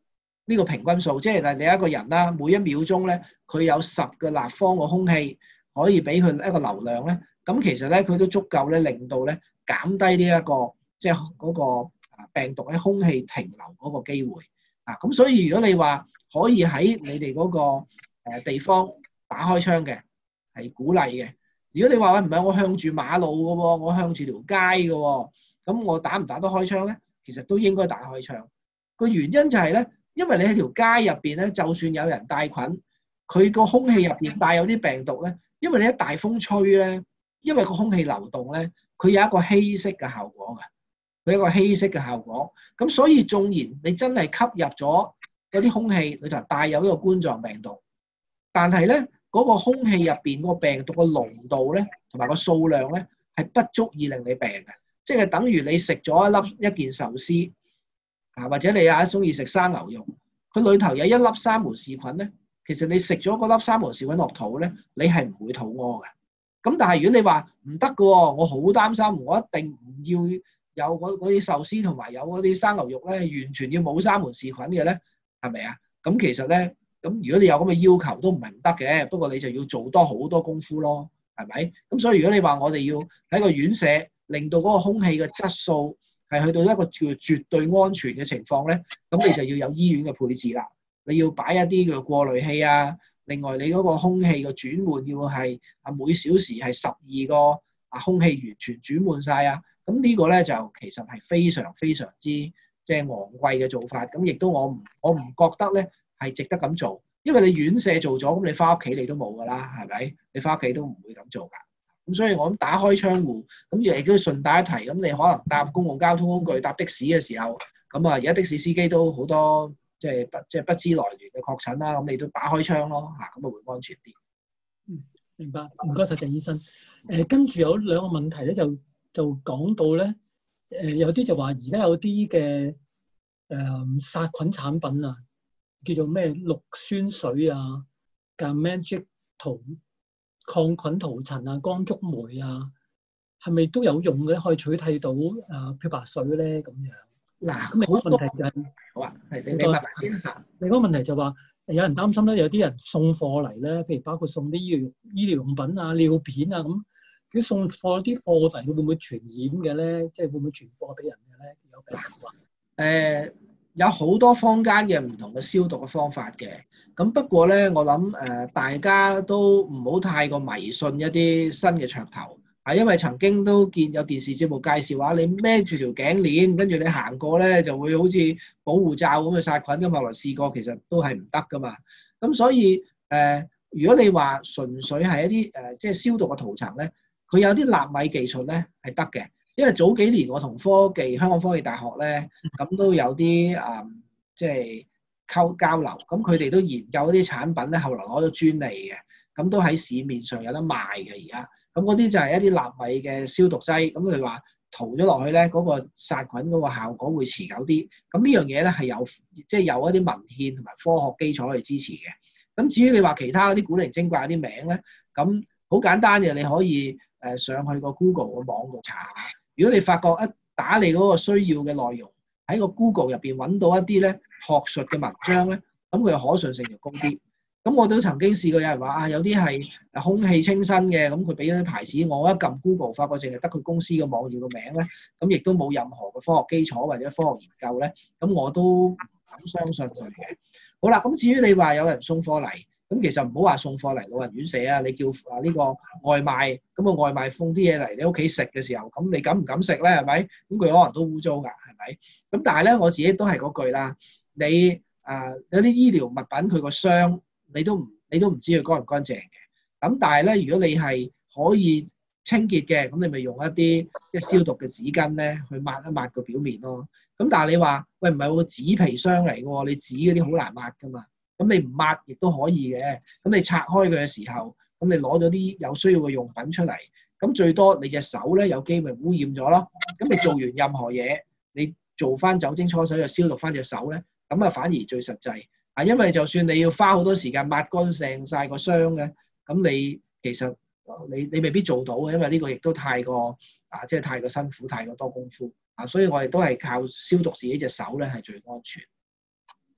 呢個平均數，即係你一個人啦，每一秒鐘咧，佢有10個立方個空氣可以俾佢一個流量咧，咁其實咧佢都足夠咧令到咧減低呢一個即係嗰個病毒喺空氣停留嗰個機會啊。咁所以如果你話可以喺你哋嗰個地方打開窗嘅，係鼓勵嘅。如果你話喂唔係我向住馬路嘅喎，我向住條街嘅喎，咁我打唔打得開窗咧？其實都應該打開窗。個原因就係咧，因為你喺條街入邊咧，就算有人帶菌，佢個空氣入邊帶有啲病毒咧，因為你一大風吹咧，因為個空氣流動咧，佢有一個稀釋嘅效果嘅，佢有一個稀釋嘅效果。咁所以縱然你真係吸入咗嗰啲空氣裏頭帶有呢個冠狀病毒，但係咧嗰個空氣入邊個病毒嘅濃度咧，同埋個數量咧係不足以令你病嘅，即係等於你食咗一件壽司啊，或者你中意食生牛肉，佢裏頭有一粒沙門氏菌咧，其實你食咗嗰粒沙門氏菌落肚咧，你係唔會肚屙嘅。咁但係如果你話唔得嘅喎，我好擔心，我一定唔要有嗰啲壽司同埋有嗰啲生牛肉咧，完全要冇沙門氏菌嘅咧，係咪啊？咁其實咧。咁如果你有咁嘅要求都唔係唔得嘅，不過你就要做多好多功夫咯，係咪？咁所以如果你話我哋要喺個院舍令到嗰個空氣嘅質素係去到一個叫絕對安全嘅情況咧，咁你就要有醫院嘅配置啦。你要擺一啲嘅過濾器啊，另外你嗰個空氣嘅轉換要係每小時係12個空氣完全轉換晒啊。咁呢個咧就其實係非常非常之即係昂貴嘅做法。咁亦都我唔覺得咧係值得咁做，因為你院舍做咗，咁你翻屋企你都冇噶啦，係咪？你翻屋企都唔會咁做噶。咁所以我諗打開窗戶，咁亦都順帶一提，咁你可能搭公共交通工具、搭的士嘅時候，咁而家的士司機都好多即係不知來源嘅確診啦，咁你都打開窗咯，咁啊會安全啲。 明白，唔該晒鄭醫生。跟住有兩個問題咧，就講到咧，有啲就話而家有啲嘅殺菌產品啊。叫做咩氯酸水啊、Magic 抗菌塗層啊、光觸媒啊，係咪都有用嘅？可以取替到漂白水咧咁樣。 嗱， 咁另一個問題就係， 好啊，係你問埋先嚇。 另一個問題就話，有人擔心咧，有啲人送貨嚟咧，譬如包括送啲醫療用品啊、尿片啊咁，如果送貨啲貨嚟，會唔會傳染嘅咧？即係會唔會傳播俾人嘅咧？有病毒啊？ 有好多坊間嘅唔同嘅消毒嘅方法嘅，咁不過咧，我諗大家都唔好太過迷信一啲新嘅噱頭，因為曾經都見有電視節目介紹話，你孭住條頸鏈，跟住你行過咧就會好似保護罩咁去殺菌，咁後來試過其實都係唔得噶嘛。咁所以如果你話純粹係一啲即係消毒嘅塗層咧，佢有啲納米技術咧係得嘅。因為早幾年我同香港科技大學咧，咁都有啲即係交流，咁佢哋都研究一啲產品咧，後來攞咗專利嘅，咁都喺市面上有得賣嘅而家。咁嗰啲就係一啲納米嘅消毒劑，咁佢話塗咗落去咧，嗰個殺菌嗰個效果會持久啲。咁呢樣嘢咧係有即係有一啲文獻同埋科學基礎去支持嘅。咁至於你話其他嗰啲古靈精怪嗰啲名咧，咁好簡單嘅，你可以上去個 Google 個網度查下。如果你發覺一打你嗰個需要嘅內容喺個 Google 入邊揾到一啲咧學術嘅文章咧，咁佢嘅可信性就高啲。咁我都曾經試過有人話有啲係空氣清新嘅，咁佢俾咗啲牌子，我一撳 Google 發覺淨係得佢公司嘅網頁個名咧，咁亦都冇任何嘅科學基礎或者科學研究咧，咁我都唔敢相信佢嘅。好啦，咁至於你話有人送貨嚟。咁其實唔好話送貨嚟老人院舍啊，你叫呢個外賣，咁個外賣送啲嘢嚟你屋企食嘅時候，咁你敢唔敢食咧？係咪？咁佢可能都污糟㗎，係咪？咁但係咧，我自己都係嗰句啦，你有啲醫療物品佢個箱，你都唔知佢乾唔乾淨嘅。咁但係咧，如果你係可以清潔嘅，咁你咪用一啲即係消毒嘅紙巾咧，去抹一抹個表面咯。咁但係你話喂唔係個紙皮箱嚟嘅喎，你紙嗰啲好難抹㗎嘛。咁你唔抹亦都可以嘅，咁你拆開佢嘅時候，咁你攞咗啲有需要嘅用品出嚟，咁最多你隻手咧有機會污染咗咯。咁你做完任何嘢，你做翻酒精搓手又消毒翻隻手咧，咁啊反而最實際。因為就算你要花好多時間抹乾淨晒個箱嘅，咁你其實你未必做到嘅，因為呢個亦都太過即係太過辛苦，太過多功夫所以我哋都係靠消毒自己隻手咧係最安全。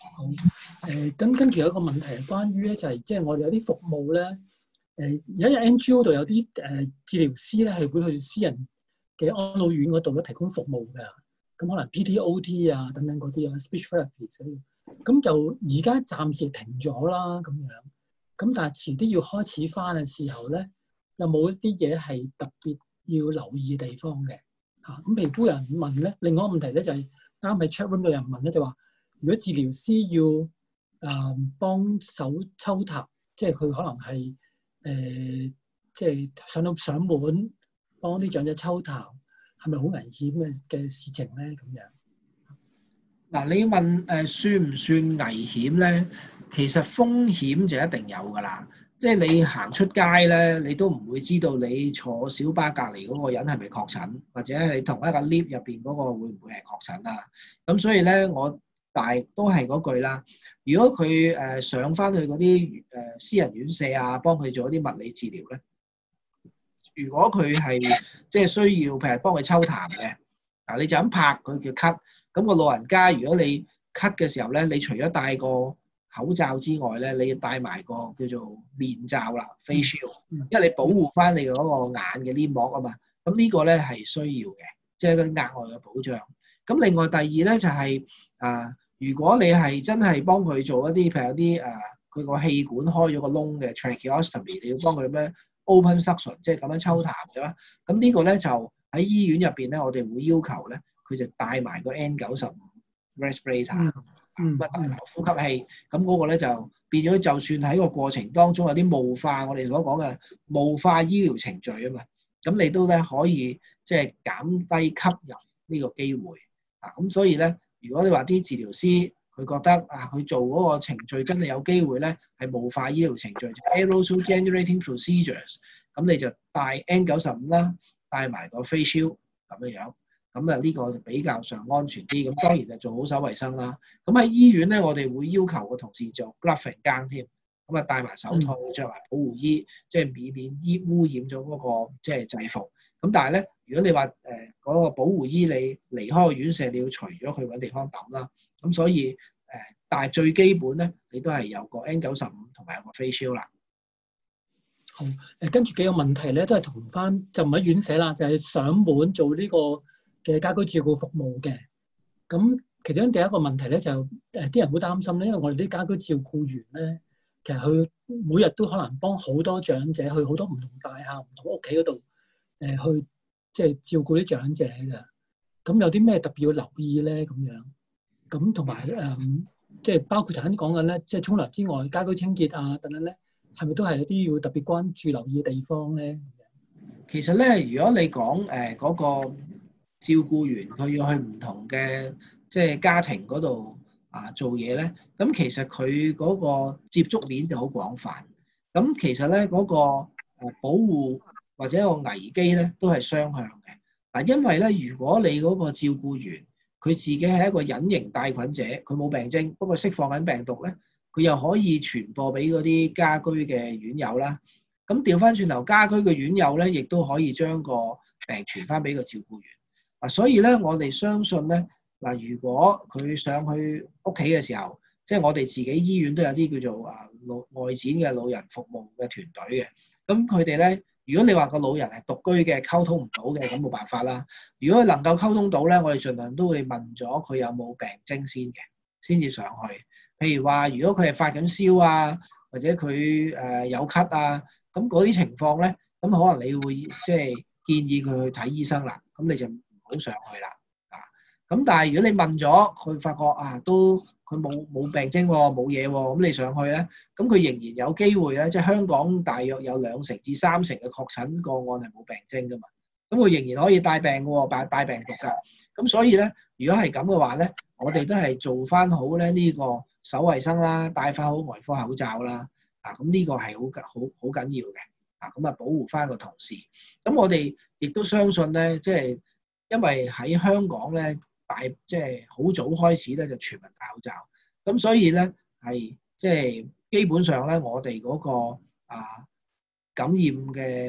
好，跟住有一個問題係關於咧，就係即係我哋有啲服務咧，有一日 NGO 度有啲治療師咧係會去私人嘅安老院嗰度咧提供服務㗎。咁可能 PTOT 啊等等嗰啲啊 speech therapy 嗰啲，咁就而家暫時停咗啦咁樣。咁但係遲啲要開始翻嘅時候咧，有冇一啲嘢係特別要留意嘅地方嘅？嚇咁，譬如有人問咧，另外一個問題咧就係啱喺 chat room 有人問咧，就話如果治療師要幫手抽痰，即係佢可能係即係上門幫啲長者抽痰，係咪好危險嘅事情咧？咁樣嗱，你問算唔算危險咧？其實風險就一定有㗎啦。即係你行出街咧，你都唔會知道你坐小巴隔離嗰個人係咪確診，或者你同一個 lift 入邊嗰個會唔會係確診啊？咁所以咧，我都係嗰句啦。如果佢上翻去嗰啲私人院舍啊，幫佢做一啲物理治療咧，如果佢係即係需要譬如幫佢抽痰嘅，你就咁拍佢叫咳。咁個老人家，如果你咳嘅時候咧，你除咗戴個口罩之外咧，你要戴埋個叫做面罩啦 ，face shield，因為你保護翻你嗰個眼嘅黏膜啊嘛。咁呢個咧係需要嘅，即係個額外嘅保障。咁另外第二咧就係如果你係真係幫佢做一啲譬如有啲佢個氣管開咗個窿嘅 tracheostomy， 你要幫佢咩 open suction， 即係咁樣抽痰嘅啦。咁呢個咧就喺醫院入邊咧，我哋會要求咧。佢就帶埋個 N95 respirator，咁帶埋呼吸器，咁嗰個咧就變咗，就算喺個過程當中有啲霧化，我哋所講嘅霧化醫療程序啊嘛，咁你都咧可以即係減低吸入呢個機會咁所以咧，如果你話啲治療師佢覺得佢做嗰個程序真係有機會咧係霧化醫療程序 aerosol generating procedures， 咁你就帶 N95 啦，帶埋個 face shield 咁樣。咁呢個就比較上安全啲，咁當然就做好手衞生啦。咁喺醫院咧，我哋會要求個同事做 glove 更添，咁戴埋手套，着埋保護衣，即係免污染咗嗰個即係制服。咁但係咧，如果你話嗰個保護衣你離開個院舍，你要除咗佢揾地方抌啦。咁所以但係最基本咧，你都係有個 N95同埋有個 face shield 啦。 好，跟住幾個問題咧，都係同翻就唔喺院舍啦，就係上門做呢個嘅家居照顧服務嘅。咁其中第一個問題咧就啲人好擔心咧，因為我哋啲家居照顧員咧，其實佢每日都可能幫好多長者去好多唔同大廈、唔同屋企嗰度去即係照顧啲長者嘅。咁有啲咩特別要留意咧？咁樣咁同埋即係包括頭先講緊咧，即係沖涼之外，家居清潔啊等等咧，係咪都係一啲要特別關注留意嘅地方咧？ 其實咧，如果你講嗰個照顧員佢要去唔同嘅即係家庭嗰度做嘢咧，咁其實佢嗰個接觸面就好廣泛。咁其實咧嗰個保護或者一個危機咧都係雙向嘅。嗱，因為咧如果你嗰個照顧員佢自己係一個隱形帶菌者，佢冇病徵，不過釋放緊病毒咧，佢又可以傳播俾嗰啲家居嘅院友啦。咁調翻轉頭，家居嘅院友咧，亦都可以將個病傳翻俾個照顧員。所以咧，我哋相信咧，如果佢上去屋企嘅時候，即係我哋自己醫院都有啲叫做外展嘅老人服務嘅團隊嘅。咁佢哋咧，如果你話個老人係獨居嘅，溝通唔到嘅，咁冇辦法啦。如果能夠溝通到咧，我哋盡量都會問咗佢有冇病徵先嘅，先至上去。譬如話，如果佢係發緊燒啊，或者佢有咳啊。咁嗰啲情況咧，咁可能你會即係建議佢去睇醫生啦。咁你就唔好上去啦。咁但係如果你問咗，佢發覺都佢冇病徵喎，冇嘢喎，咁你上去咧，咁佢仍然有機會咧，即係香港大約有2成至3成嘅確診個案係冇病徵噶嘛。咁佢仍然可以帶病嘅喎，帶病毒㗎。咁所以咧，如果係咁嘅話咧，我哋都係做翻好咧呢個手衞生啦，戴翻好外科口罩啦。咁呢個係好緊要嘅。咁保護翻個同事。咁我哋亦都相信咧，即係因為喺香港咧，即係好早開始咧就全民戴口罩。咁所以咧係即係基本上咧，我哋嗰個感染嘅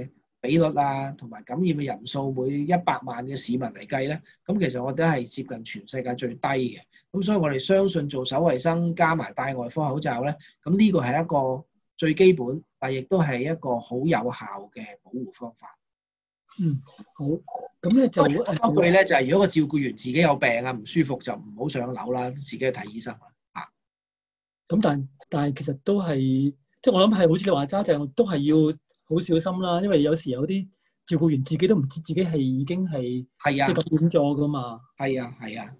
比率啊，同埋感染嘅人數每100萬嘅市民嚟計咧，咁其實我哋係接近全世界最低嘅。咁所以我哋相信做手衞生加埋戴外科口罩咧，咁呢個係一個最基本，但亦都係一個好有效嘅保護方法。 好。咁咧就嗰句咧就係，如果個照顧員自己有病啊唔舒服，就唔好上樓啦，自己去睇醫生啦。 咁但係其實都係，即係我諗係好似你話齋，就都係要好小心啦。因為有時有啲照顧員自己都唔知自己係已經係即係感染咗噶嘛。 係啊。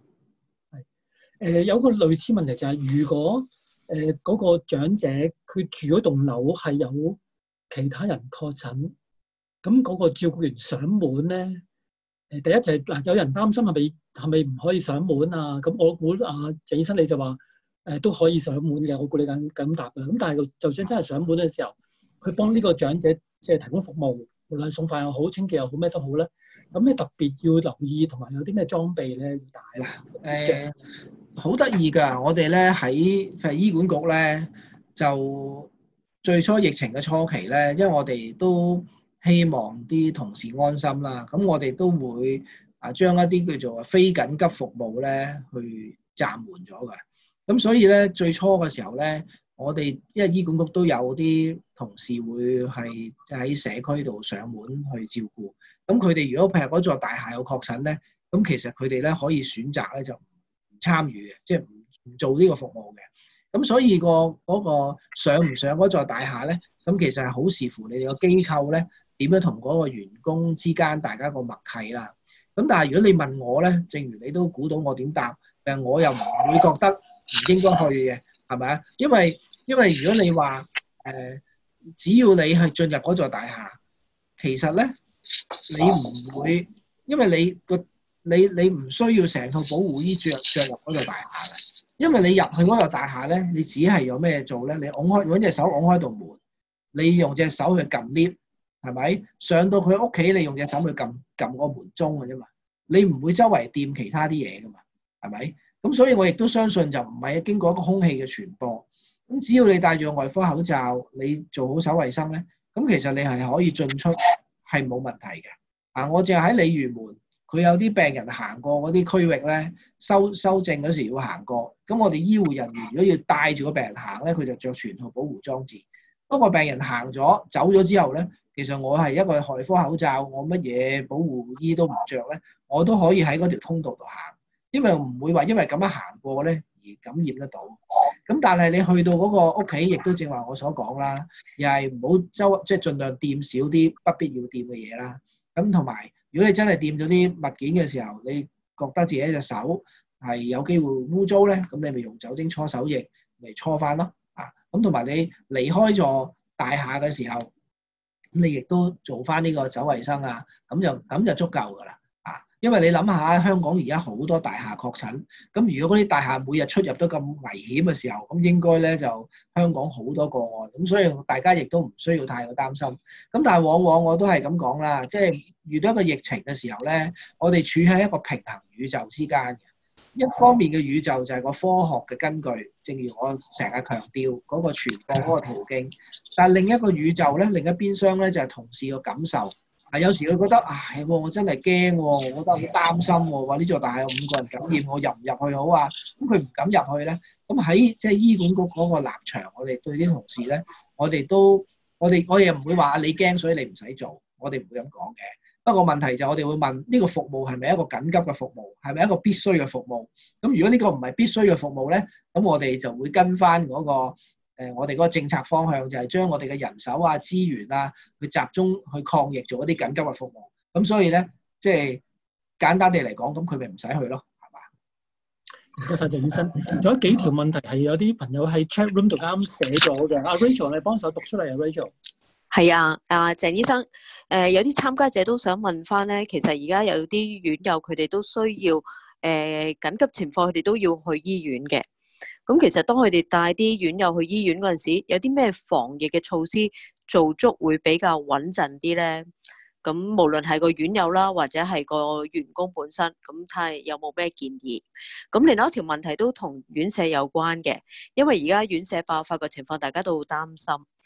有個類似問題就係，如果嗰個長者佢住嗰棟樓係有其他人確診，咁嗰個照顧員上門咧，第一就係嗱，有人擔心係咪唔可以上門啊？咁我估鄭醫生你就話都可以上門嘅，我估你咁答嘅。咁但係就算真係上門嘅時候，佢幫呢個長者即係提供服務，無論送飯又好、清潔又好咩都好咧，有咩特別要留意，同埋有啲咩裝備咧要帶咧？ 好得意㗎！我哋咧喺醫管局咧，就最初疫情嘅初期咧，因為我哋都希望啲同事安心啦，咁我哋都會將一啲叫做非緊急服務咧去暫緩咗㗎。咁所以咧最初嘅時候咧，我哋因為醫管局都有啲同事會係喺社區度上門去照顧，咁佢哋如果譬如嗰座大廈有確診咧，咁其實佢哋咧可以選擇咧就參與嘅，即係唔做呢個服務嘅。咁所以嗰個上唔上嗰座大廈咧，咁其實係好視乎你哋個機構咧點樣同嗰個員工之間大家個默契啦。咁但係如果你問我咧，正如你都估到我點答，我又唔會覺得唔應該去嘅，係咪啊？因為如果你話只要你係進入嗰座大廈，其實咧你唔會，因為你唔需要成套保護衣着入嗰座大廈嘅，因為你入去嗰座大廈咧，你只係有咩做咧？你揾隻手拱開道門，你用隻手去撳 lift，係咪？上到佢屋企，你用隻手去撳個門鐘嘅啫嘛，你唔會周圍掂其他啲嘢噶嘛，係咪？咁所以我亦都相信就唔係經過一個空氣嘅傳播。咁只要你戴住個外科口罩，你做好手衞生咧，咁其實你係可以進出係冇問題嘅。我淨係喺鯉魚門。佢有啲病人行過嗰啲區域咧，收症嗰時要行過，咁我哋醫護人員如果要帶住個病人行咧，佢就着全套保護裝置。不過病人行咗走咗之後咧，其實我係一個外科口罩，我乜嘢保護衣都唔着咧，我都可以喺嗰條通道度行，因為唔會話因為咁樣行過咧而感染得到。咁但係你去到嗰個屋企，亦都正話我所講啦，又係唔好即係盡量掂少啲不必要掂嘅嘢啦。咁同埋，如果你真係掂咗啲物件嘅時候，你覺得自己隻手係有機會污糟咧，咁你咪用酒精搓手液嚟搓翻咯。咁同埋你離開咗大廈嘅時候，咁你亦都做翻呢個手衞生啊，咁就足夠㗎啦。因為你諗下，香港而家好多大廈確診，咁如果嗰啲大廈每日出入都咁危險嘅時候，咁應該咧就香港好多個案，咁所以大家亦都唔需要太過擔心。咁但係往往我都係咁講啦，即係遇到一個疫情嘅時候咧，我哋處喺一個平衡宇宙之間嘅。一方面嘅宇宙就係個科學嘅根據，正如我成日強調嗰個傳播嗰個途徑，但係另一個宇宙咧，另一邊廂咧就係同事嘅感受。有時佢覺得我真係驚喎，我覺得好擔心喎，話呢座大廈有5個人感染，我入唔入去好啊？咁佢唔敢入去咧。咁喺即係醫管局嗰個立場，我哋對啲同事咧，我哋又唔會話你驚，所以你唔使做，我哋唔會咁講嘅。不過問題就我哋會問呢個服務係咪一個緊急嘅服務，係咪一個必須嘅服務？咁如果呢個唔係必須嘅服務咧，咁我哋就會跟翻嗰個。我哋嗰個政策方向就係將我哋嘅人手啊、資源啊，去集中去抗疫，做一啲緊急嘅服務。咁所以咧，即係簡單地嚟講，咁佢咪唔使去咯，係嘛？ 唔該曬鄭醫生。仲有幾條問題係有啲朋友喺 chat room 度啱寫咗嘅。阿 Rachel，你幫手讀出嚟啊 ，Rachel。 係啊，鄭醫生，有啲參加者都想問翻咧，其實而家有啲院友佢哋都需要緊急情況，佢哋都要去醫院嘅。咁其實當佢哋帶啲院友去醫院嗰陣時，有啲咩防疫嘅措施做足會比較穩陣啲咧？咁無論係個院友啦，或者係個員工本身，咁睇下有冇咩建議。咁另外一條問題都同院舍有關嘅，因為而家院舍爆發嘅情況，大家都好擔心。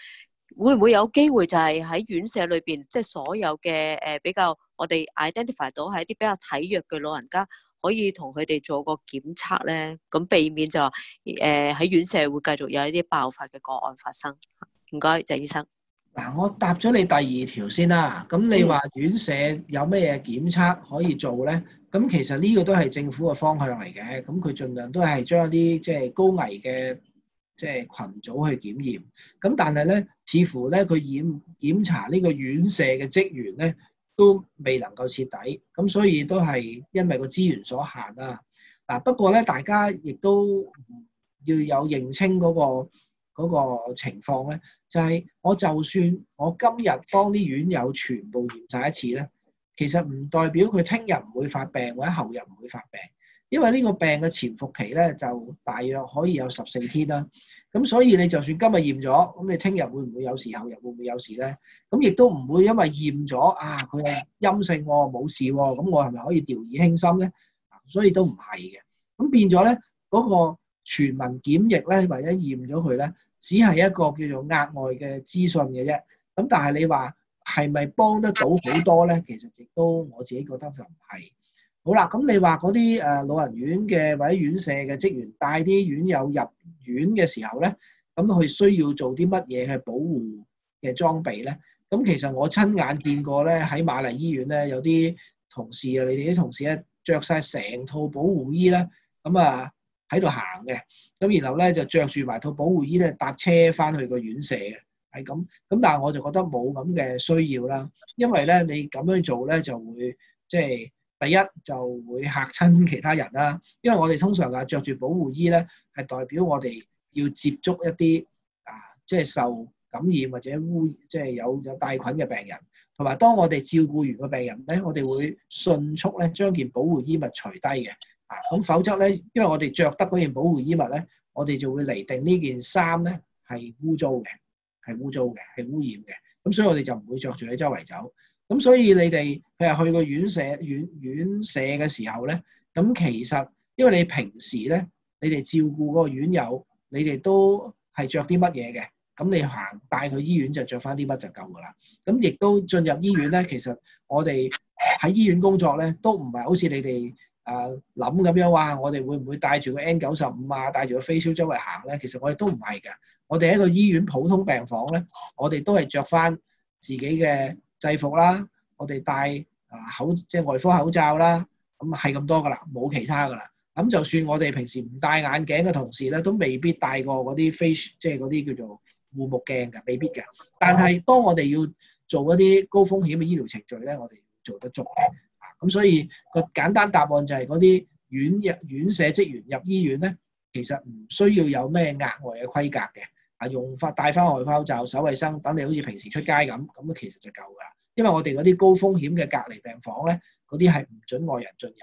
會唔會有機會就係喺院舍裏邊，即係所有嘅比較我哋 identify 到係一啲比較體弱嘅老人家，可以同佢哋做個檢測咧，咁避免就話喺院舍會繼續有一啲爆發嘅個案發生。唔該，鄭醫生。 嗱，我答咗你第二條先啦。咁你話院舍有咩嘢檢測可以做咧？咁其實呢個都係政府嘅方向嚟嘅。咁佢盡量都係將一啲即係高危嘅即係群組去檢驗。咁但係咧，似乎咧佢檢查呢個院舍嘅職員咧都未能夠徹底。咁所以都係因為個資源所限啦。嗱，不過咧，大家亦都要有認清嗰個情況咧，就係我就算我今日幫啲院友全部驗晒一次咧，其實唔代表佢聽日唔會發病或者後日唔會發病，因為呢個病嘅潛伏期咧就大約可以有14天啦。咁所以你就算今日驗咗，咁你聽日會唔會有事，後日會唔會有事咧？咁亦都唔會因為驗咗啊，佢係陰性喎，冇事喎，咁我係咪可以掉以輕心咧？所以都唔係嘅。咁變咗咧，嗰個全民檢疫咧，或者驗咗佢咧，只係一個叫做額外嘅資訊嘅啫。咁但係你話係咪幫得到好多咧？其實亦都我自己覺得就唔係。好啦，咁你話嗰啲老人院嘅或者院舍嘅職員帶啲院友入院嘅時候咧，咁佢需要做啲乜嘢去保護嘅裝備咧？咁其實我親眼見過咧，喺瑪麗醫院咧有啲同事啊，你哋啲同事咧着晒成套保護衣咧，咁啊喺度行嘅。咁然後咧就着住埋套保護衣咧搭車翻去個院舍嘅，係咁。咁但係我就覺得冇咁嘅需要啦，因為咧你咁樣做咧就會即係第一就會嚇親其他人啦。因為我哋通常啊着住保護衣咧係代表我哋要接觸一啲即係受感染或者即係有帶菌嘅病人，同埋當我哋照顧完個病人咧，我哋會迅速咧將件保護衣物除低嘅。咁否則咧，因為我哋着得嗰件保護衣物咧，我哋就會釐定呢件衫咧係污糟嘅，係污糟嘅，係污染嘅。咁所以我哋就唔會着住喺周圍走。咁所以你哋譬如去個院舍嘅時候咧，咁其實因為你平時咧，你哋照顧嗰個院友，你哋都係着啲乜嘢嘅，咁你帶佢醫院就着翻啲乜就夠噶啦。咁亦都進入醫院咧，其實我哋喺醫院工作咧，都唔係好似你哋諗咁樣話，我哋會唔會帶住個 N95啊，帶住個飛鏢周圍行咧？其實我哋都唔係㗎。我哋喺個醫院普通病房咧，我哋都係着翻自己嘅制服啦，我哋戴即係外科口罩啦，咁係咁多㗎啦，冇其他㗎啦。咁就算我哋平時唔戴眼鏡嘅同事咧，都未必戴過嗰啲即係嗰啲叫做護目鏡㗎，未必嘅。但係當我哋要做一啲高風險嘅醫療程序咧，我哋做得足嘅。咁所以個簡單答案就係嗰啲院舍職員入醫院咧，其實唔需要有咩額外嘅規格嘅，戴翻外科口罩、手衞生，等你好似平時出街咁其實就夠㗎啦。因為我哋嗰啲高風險嘅隔離病房咧，嗰啲係唔準外人進入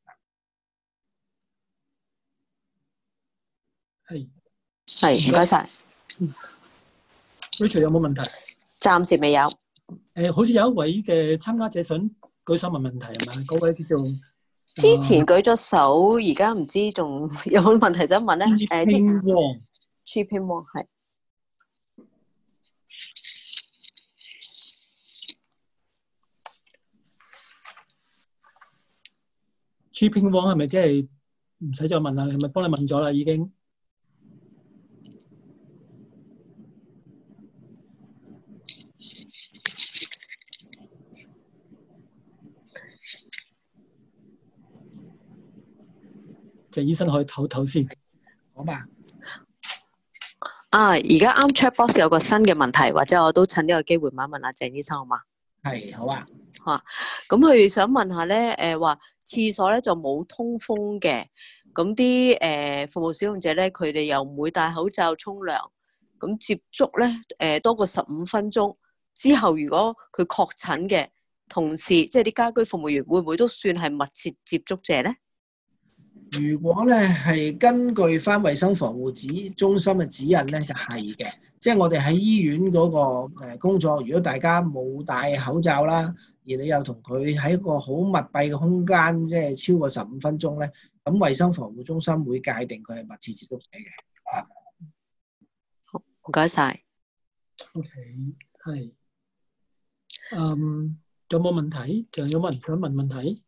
嘅。 係，唔該晒。 Rachel 有冇問題？ 暫時未有。 好似有一位嘅參加者想舉手問問題係咪？嗰位叫做之前舉咗手，而家唔知仲有冇問題想問咧？Chipping Wong 係。 Chipping Wong 係咪即係唔使再問啦？係咪幫你問咗啦已經？鄭醫生可以唞先， 好嘛？ 而家啱 chat box 有個新嘅問題，或者我都趁呢個機會問一問阿鄭醫生好嘛？ 係，好啊。 咁佢想問下咧，話廁所咧就冇通風嘅，咁啲服務使用者咧，佢哋又唔會戴口罩沖涼，咁接觸咧多過15分鐘之後，如果佢確診嘅同事，即係啲家居服務員，會唔會都算係密切接觸者咧？ 如果咧係根據翻衞生防護中心嘅指引咧，就係嘅。即係我哋喺醫院嗰個工作，如果大家冇戴口罩啦，而你又同佢喺一個好密閉嘅空間，即係超過15分鐘咧，咁衞生防護中心會界定佢係密切接觸者嘅。 好，唔該晒。 OK， 係。仲有冇問題？仲有冇人想問問題？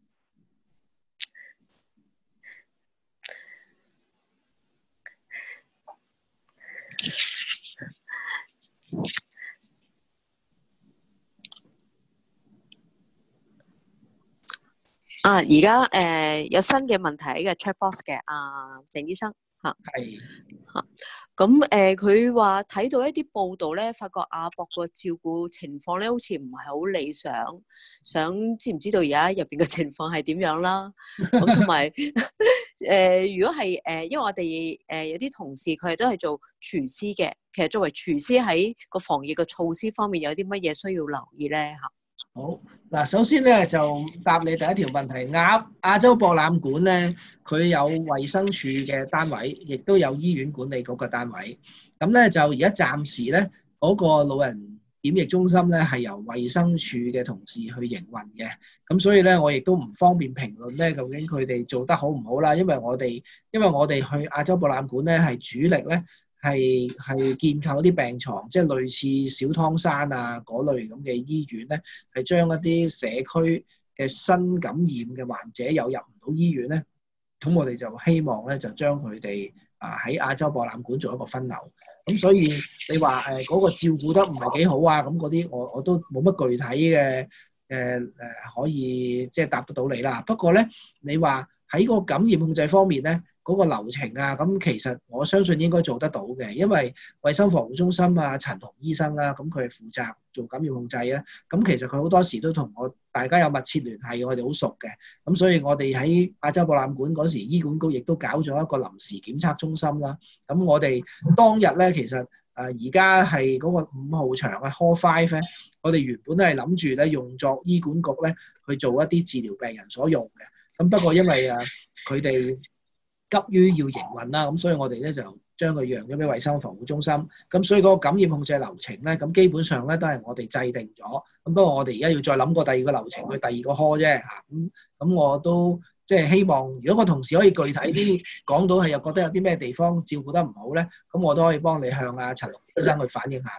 而家有新嘅問題喺個 chat box 嘅，鄭醫生嚇。 係。 咁佢話睇到一啲報道咧，發覺亞博個照顧情況咧，好似唔係好理想。想知唔知道而家入邊嘅情況係點樣啦？咁同埋如果係因為我哋有啲同事佢哋都係做廚師嘅，其實作為廚師喺個防疫嘅措施方面有啲乜嘢需要留意咧？嚇。 好嗱，首先咧就答你第一條問題。亞洲博覽館咧，佢有衛生署嘅單位，亦都有醫院管理局嘅單位。咁咧就而家暫時咧嗰個老人檢疫中心咧係由衛生署嘅同事去營運嘅。咁所以咧我亦都唔方便評論咧究竟佢哋做得好唔好啦。因為我哋去亞洲博覽館咧係主力咧。係建構一啲病床，即係類似小湯山啊嗰類咁嘅醫院咧，係將一啲社區嘅新感染嘅患者有入唔到醫院咧，咁我哋就希望咧就將佢哋喺亞洲博覽館做一個分流。咁所以你話嗰個照顧得唔係幾好啊？咁嗰啲我都冇乜具體嘅可以即係答得到你啦。不過咧，你話喺個感染控制方面咧，嗰個流程啊，咁其實我相信應該做得到嘅，因為衛生防護中心啊，陳同醫生啦，咁佢係負責做感染控制啊，咁其實佢好多時都同大家有密切聯繫，我哋好熟嘅，咁所以我哋喺亞洲博覽館嗰時，醫管局亦都搞咗一個臨時檢測中心啦。咁我哋當日咧，其實而家係嗰個5號場啊 Hall 5咧，我哋原本都係諗住咧用作醫管局咧去做一啲治療病人所用嘅，咁不過因為佢哋急於要營運啦，咁所以我哋咧就將佢讓咗俾衛生防護中心，咁所以嗰個感染控制流程咧，咁基本上咧都係我哋制定咗，咁不過我哋而家要再諗過第二個流程去第二個科啫嚇，咁我都即係希望，如果個同事可以具體啲講到係又覺得有啲咩地方照顧得唔好咧，咁我都可以幫你向陳龍醫生去反映下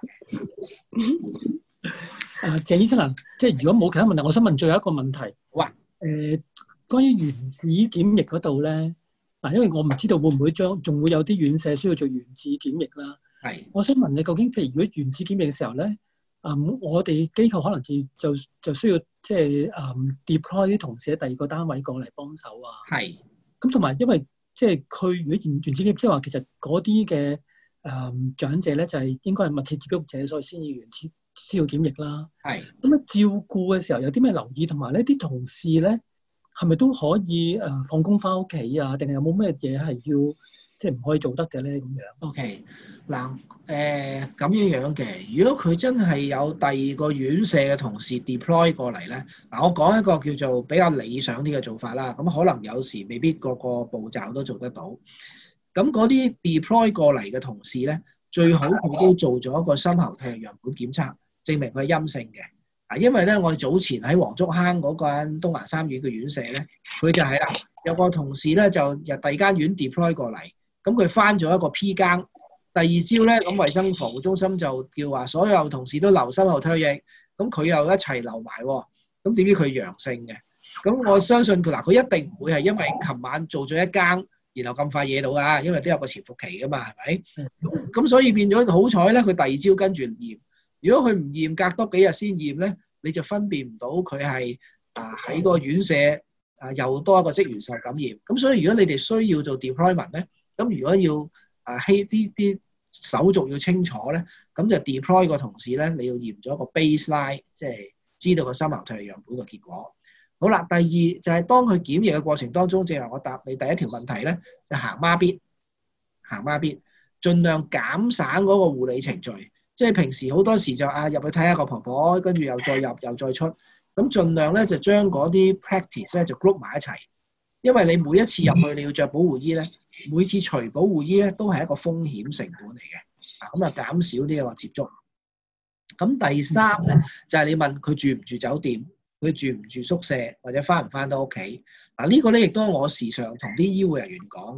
嘅。 鄭醫生啊，即係如果冇其他問題，我想問最後一個問題。 好啊。 關於原址檢疫嗰度咧。因為我唔知道會唔會仲會有啲院舍需要做原址檢疫啦。係。我想問你，究竟譬如如果原址檢疫嘅時候咧，我哋機構可能就需要即係deploy 啲同事喺第二個單位過嚟幫手啊。係。咁同埋因為即係佢如果原址檢疫，即係話其實嗰啲嘅長者咧就係應該係密切接觸者，所以先要原址需要檢疫啦。係。咁照顧嘅時候有啲咩留意，同埋呢啲同事咧，係咪都可以放工翻屋企啊？定係有冇咩嘢係要即係唔可以做得嘅咧？咁樣 OK 嗱咁樣嘅。如果佢真係有第二個院舍嘅同事 deploy 過嚟咧，嗱我講一個叫做比較理想啲嘅做法啦。咁可能有時未必個步驟都做得到。咁嗰啲 deploy 過嚟嘅同事咧，最好佢都做咗一個深喉唾液樣本檢測，證明佢係陰性嘅。因為咧，我哋早前喺黃竹坑嗰間東華三院嘅院舍咧，佢就係啦，有個同事咧就由第二間院 deploy 過嚟，咁佢翻咗一個 P 更，第二朝咧，咁衛生防護中心就叫話所有同事都留深喉唾液，咁佢又一齊留埋喎，咁點知佢陽性嘅？咁我相信佢一定唔會係因為琴晚做咗一更，然後咁快惹到㗎，因為都有個潛伏期㗎嘛，係咪？咁所以變咗好彩咧，佢第二朝跟住驗。如果佢唔驗，隔多幾日先驗咧，你就分辨唔到佢係喺個院舍又多一個職員受感染。咁所以如果你哋需要做 deployment 咧，咁如果要啲手續要清楚咧，咁就 deploy 個同事咧，你要驗咗個 baseline， 即係知道個深喉唾液樣本嘅結果。好啦，第二就係當佢檢疫嘅過程當中，正如我答你第一條問題咧，就行孖咇，盡量減省嗰個護理程序。即係平時好多時就入去睇下個婆婆，跟住又再入又再出，咁盡量咧就將嗰啲 practice 咧就 group 埋一齊，因為你每一次入去你要着保護衣咧，每次除保護衣咧都係一個風險成本嚟嘅，咁減少啲嘅接觸。咁第三咧就係你問佢住唔住酒店，佢住唔住宿舍，或者翻唔翻到屋企？呢個咧亦都係我時常同啲醫護人員講嘅。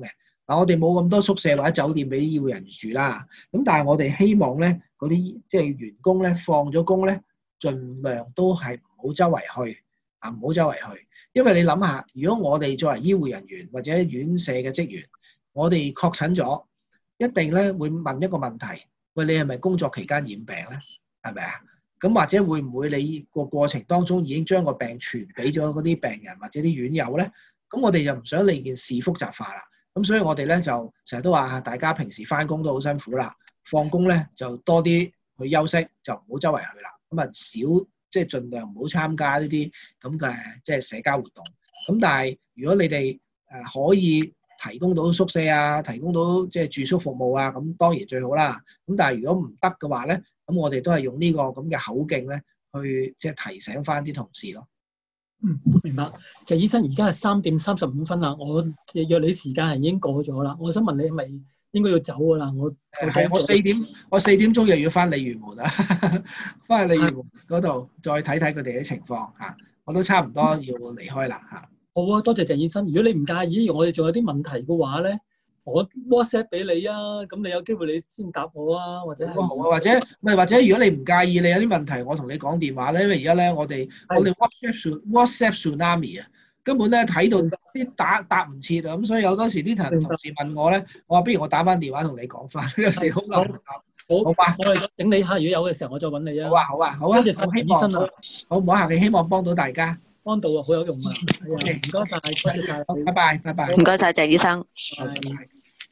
嗱，我哋冇咁多宿舍或者酒店俾醫護人員住啦。咁但係我哋希望咧，嗰啲即係員工咧放咗工咧，盡量都係唔好周圍去啊，唔好周圍去。因為你諗下，如果我哋作為醫護人員或者院舍嘅職員，我哋確診咗，一定咧會問一個問題：喂，你係咪工作期間染病咧？係咪啊？咁或者會唔會你個過程當中已經將個病傳俾咗嗰啲病人或者啲院友咧？咁我哋就唔想令件事複雜化啦。咁所以我哋咧就成日都話，大家平時翻工都好辛苦啦，放工咧就多啲去休息，就唔好周圍去啦。咁啊少即係盡量唔好參加呢啲咁嘅即係社交活動。咁但係如果你哋可以提供到宿舍啊，提供到即係住宿服務啊，咁當然最好啦。咁但係如果唔得嘅話咧，咁我哋都係用呢個咁嘅口徑咧，去即係提醒翻啲同事咯。 明白。謝醫生，而家係3:35啦，我約你時間係已經過咗啦。我想問你係咪應該要走噶啦？ 係我4點鐘又要翻鯉魚門啦，翻去鯉魚門嗰度再睇睇佢哋啲情況嚇。我都差唔多要離開啦嚇。 好啊，多謝鄭醫生。如果你唔介意，我哋仲有啲問題嘅話咧，我 WhatsApp 俾你啊。咁你有機會你先答我啊，或者好啊，或者如果你唔介意，你有啲問題，我同你講電話咧。因為而家咧，我哋 WhatsApp Tsunami 啊，根本咧睇到啲答唔切啊。咁所以好多時啲同事問我咧，我話不如我打翻電話同你講翻，有時好難答。好吧， 我哋整理下，如果有嘅時候我再揾你啊。 好啊，多謝晒醫生啊。好，唔好客氣，希望幫到大家。 幫到啊，好有用啊。 唔該晒，多謝晒。好，拜拜。 唔該晒鄭醫生。 拜拜。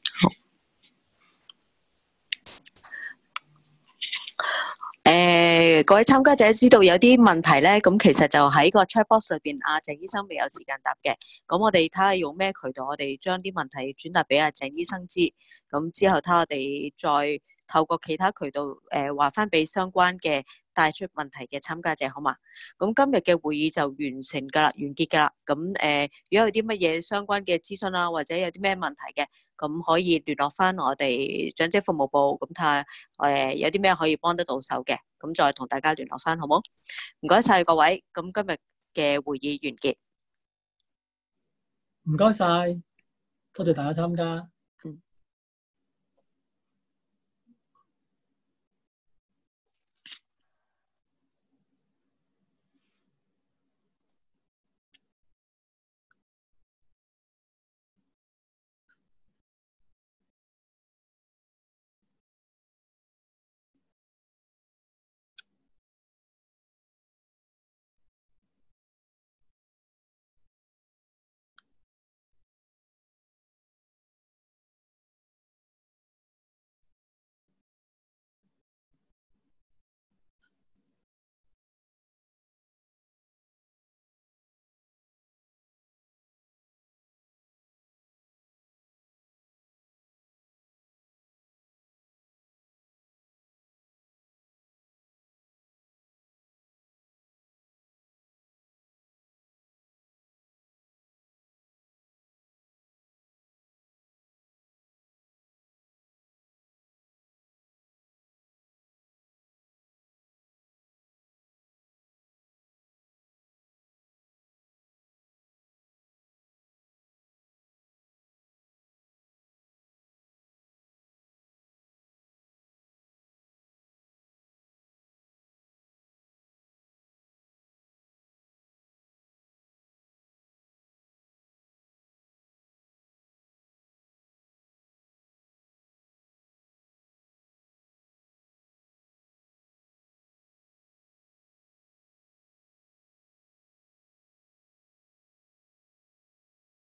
各位參加者知道有啲問題咧，咁其實就喺個 chat box 裏邊，阿鄭醫生未有時間答嘅。咁我哋睇下用咩渠道，我哋將啲問題轉達俾阿鄭醫生知。咁之後睇下我哋再透過其他渠道話翻俾相關嘅帶出問題嘅參加者，好嘛？咁今日嘅會議就完成㗎啦，完結㗎啦。咁如果有啲乜嘢相關嘅諮詢啊，或者有啲咩問題嘅，咁可以聯絡翻我哋長者服務部，咁睇下有啲咩可以幫得到手嘅，咁再同大家聯絡翻，好冇？唔該晒各位，咁今日嘅會議完結。 唔該晒，多謝大家參加。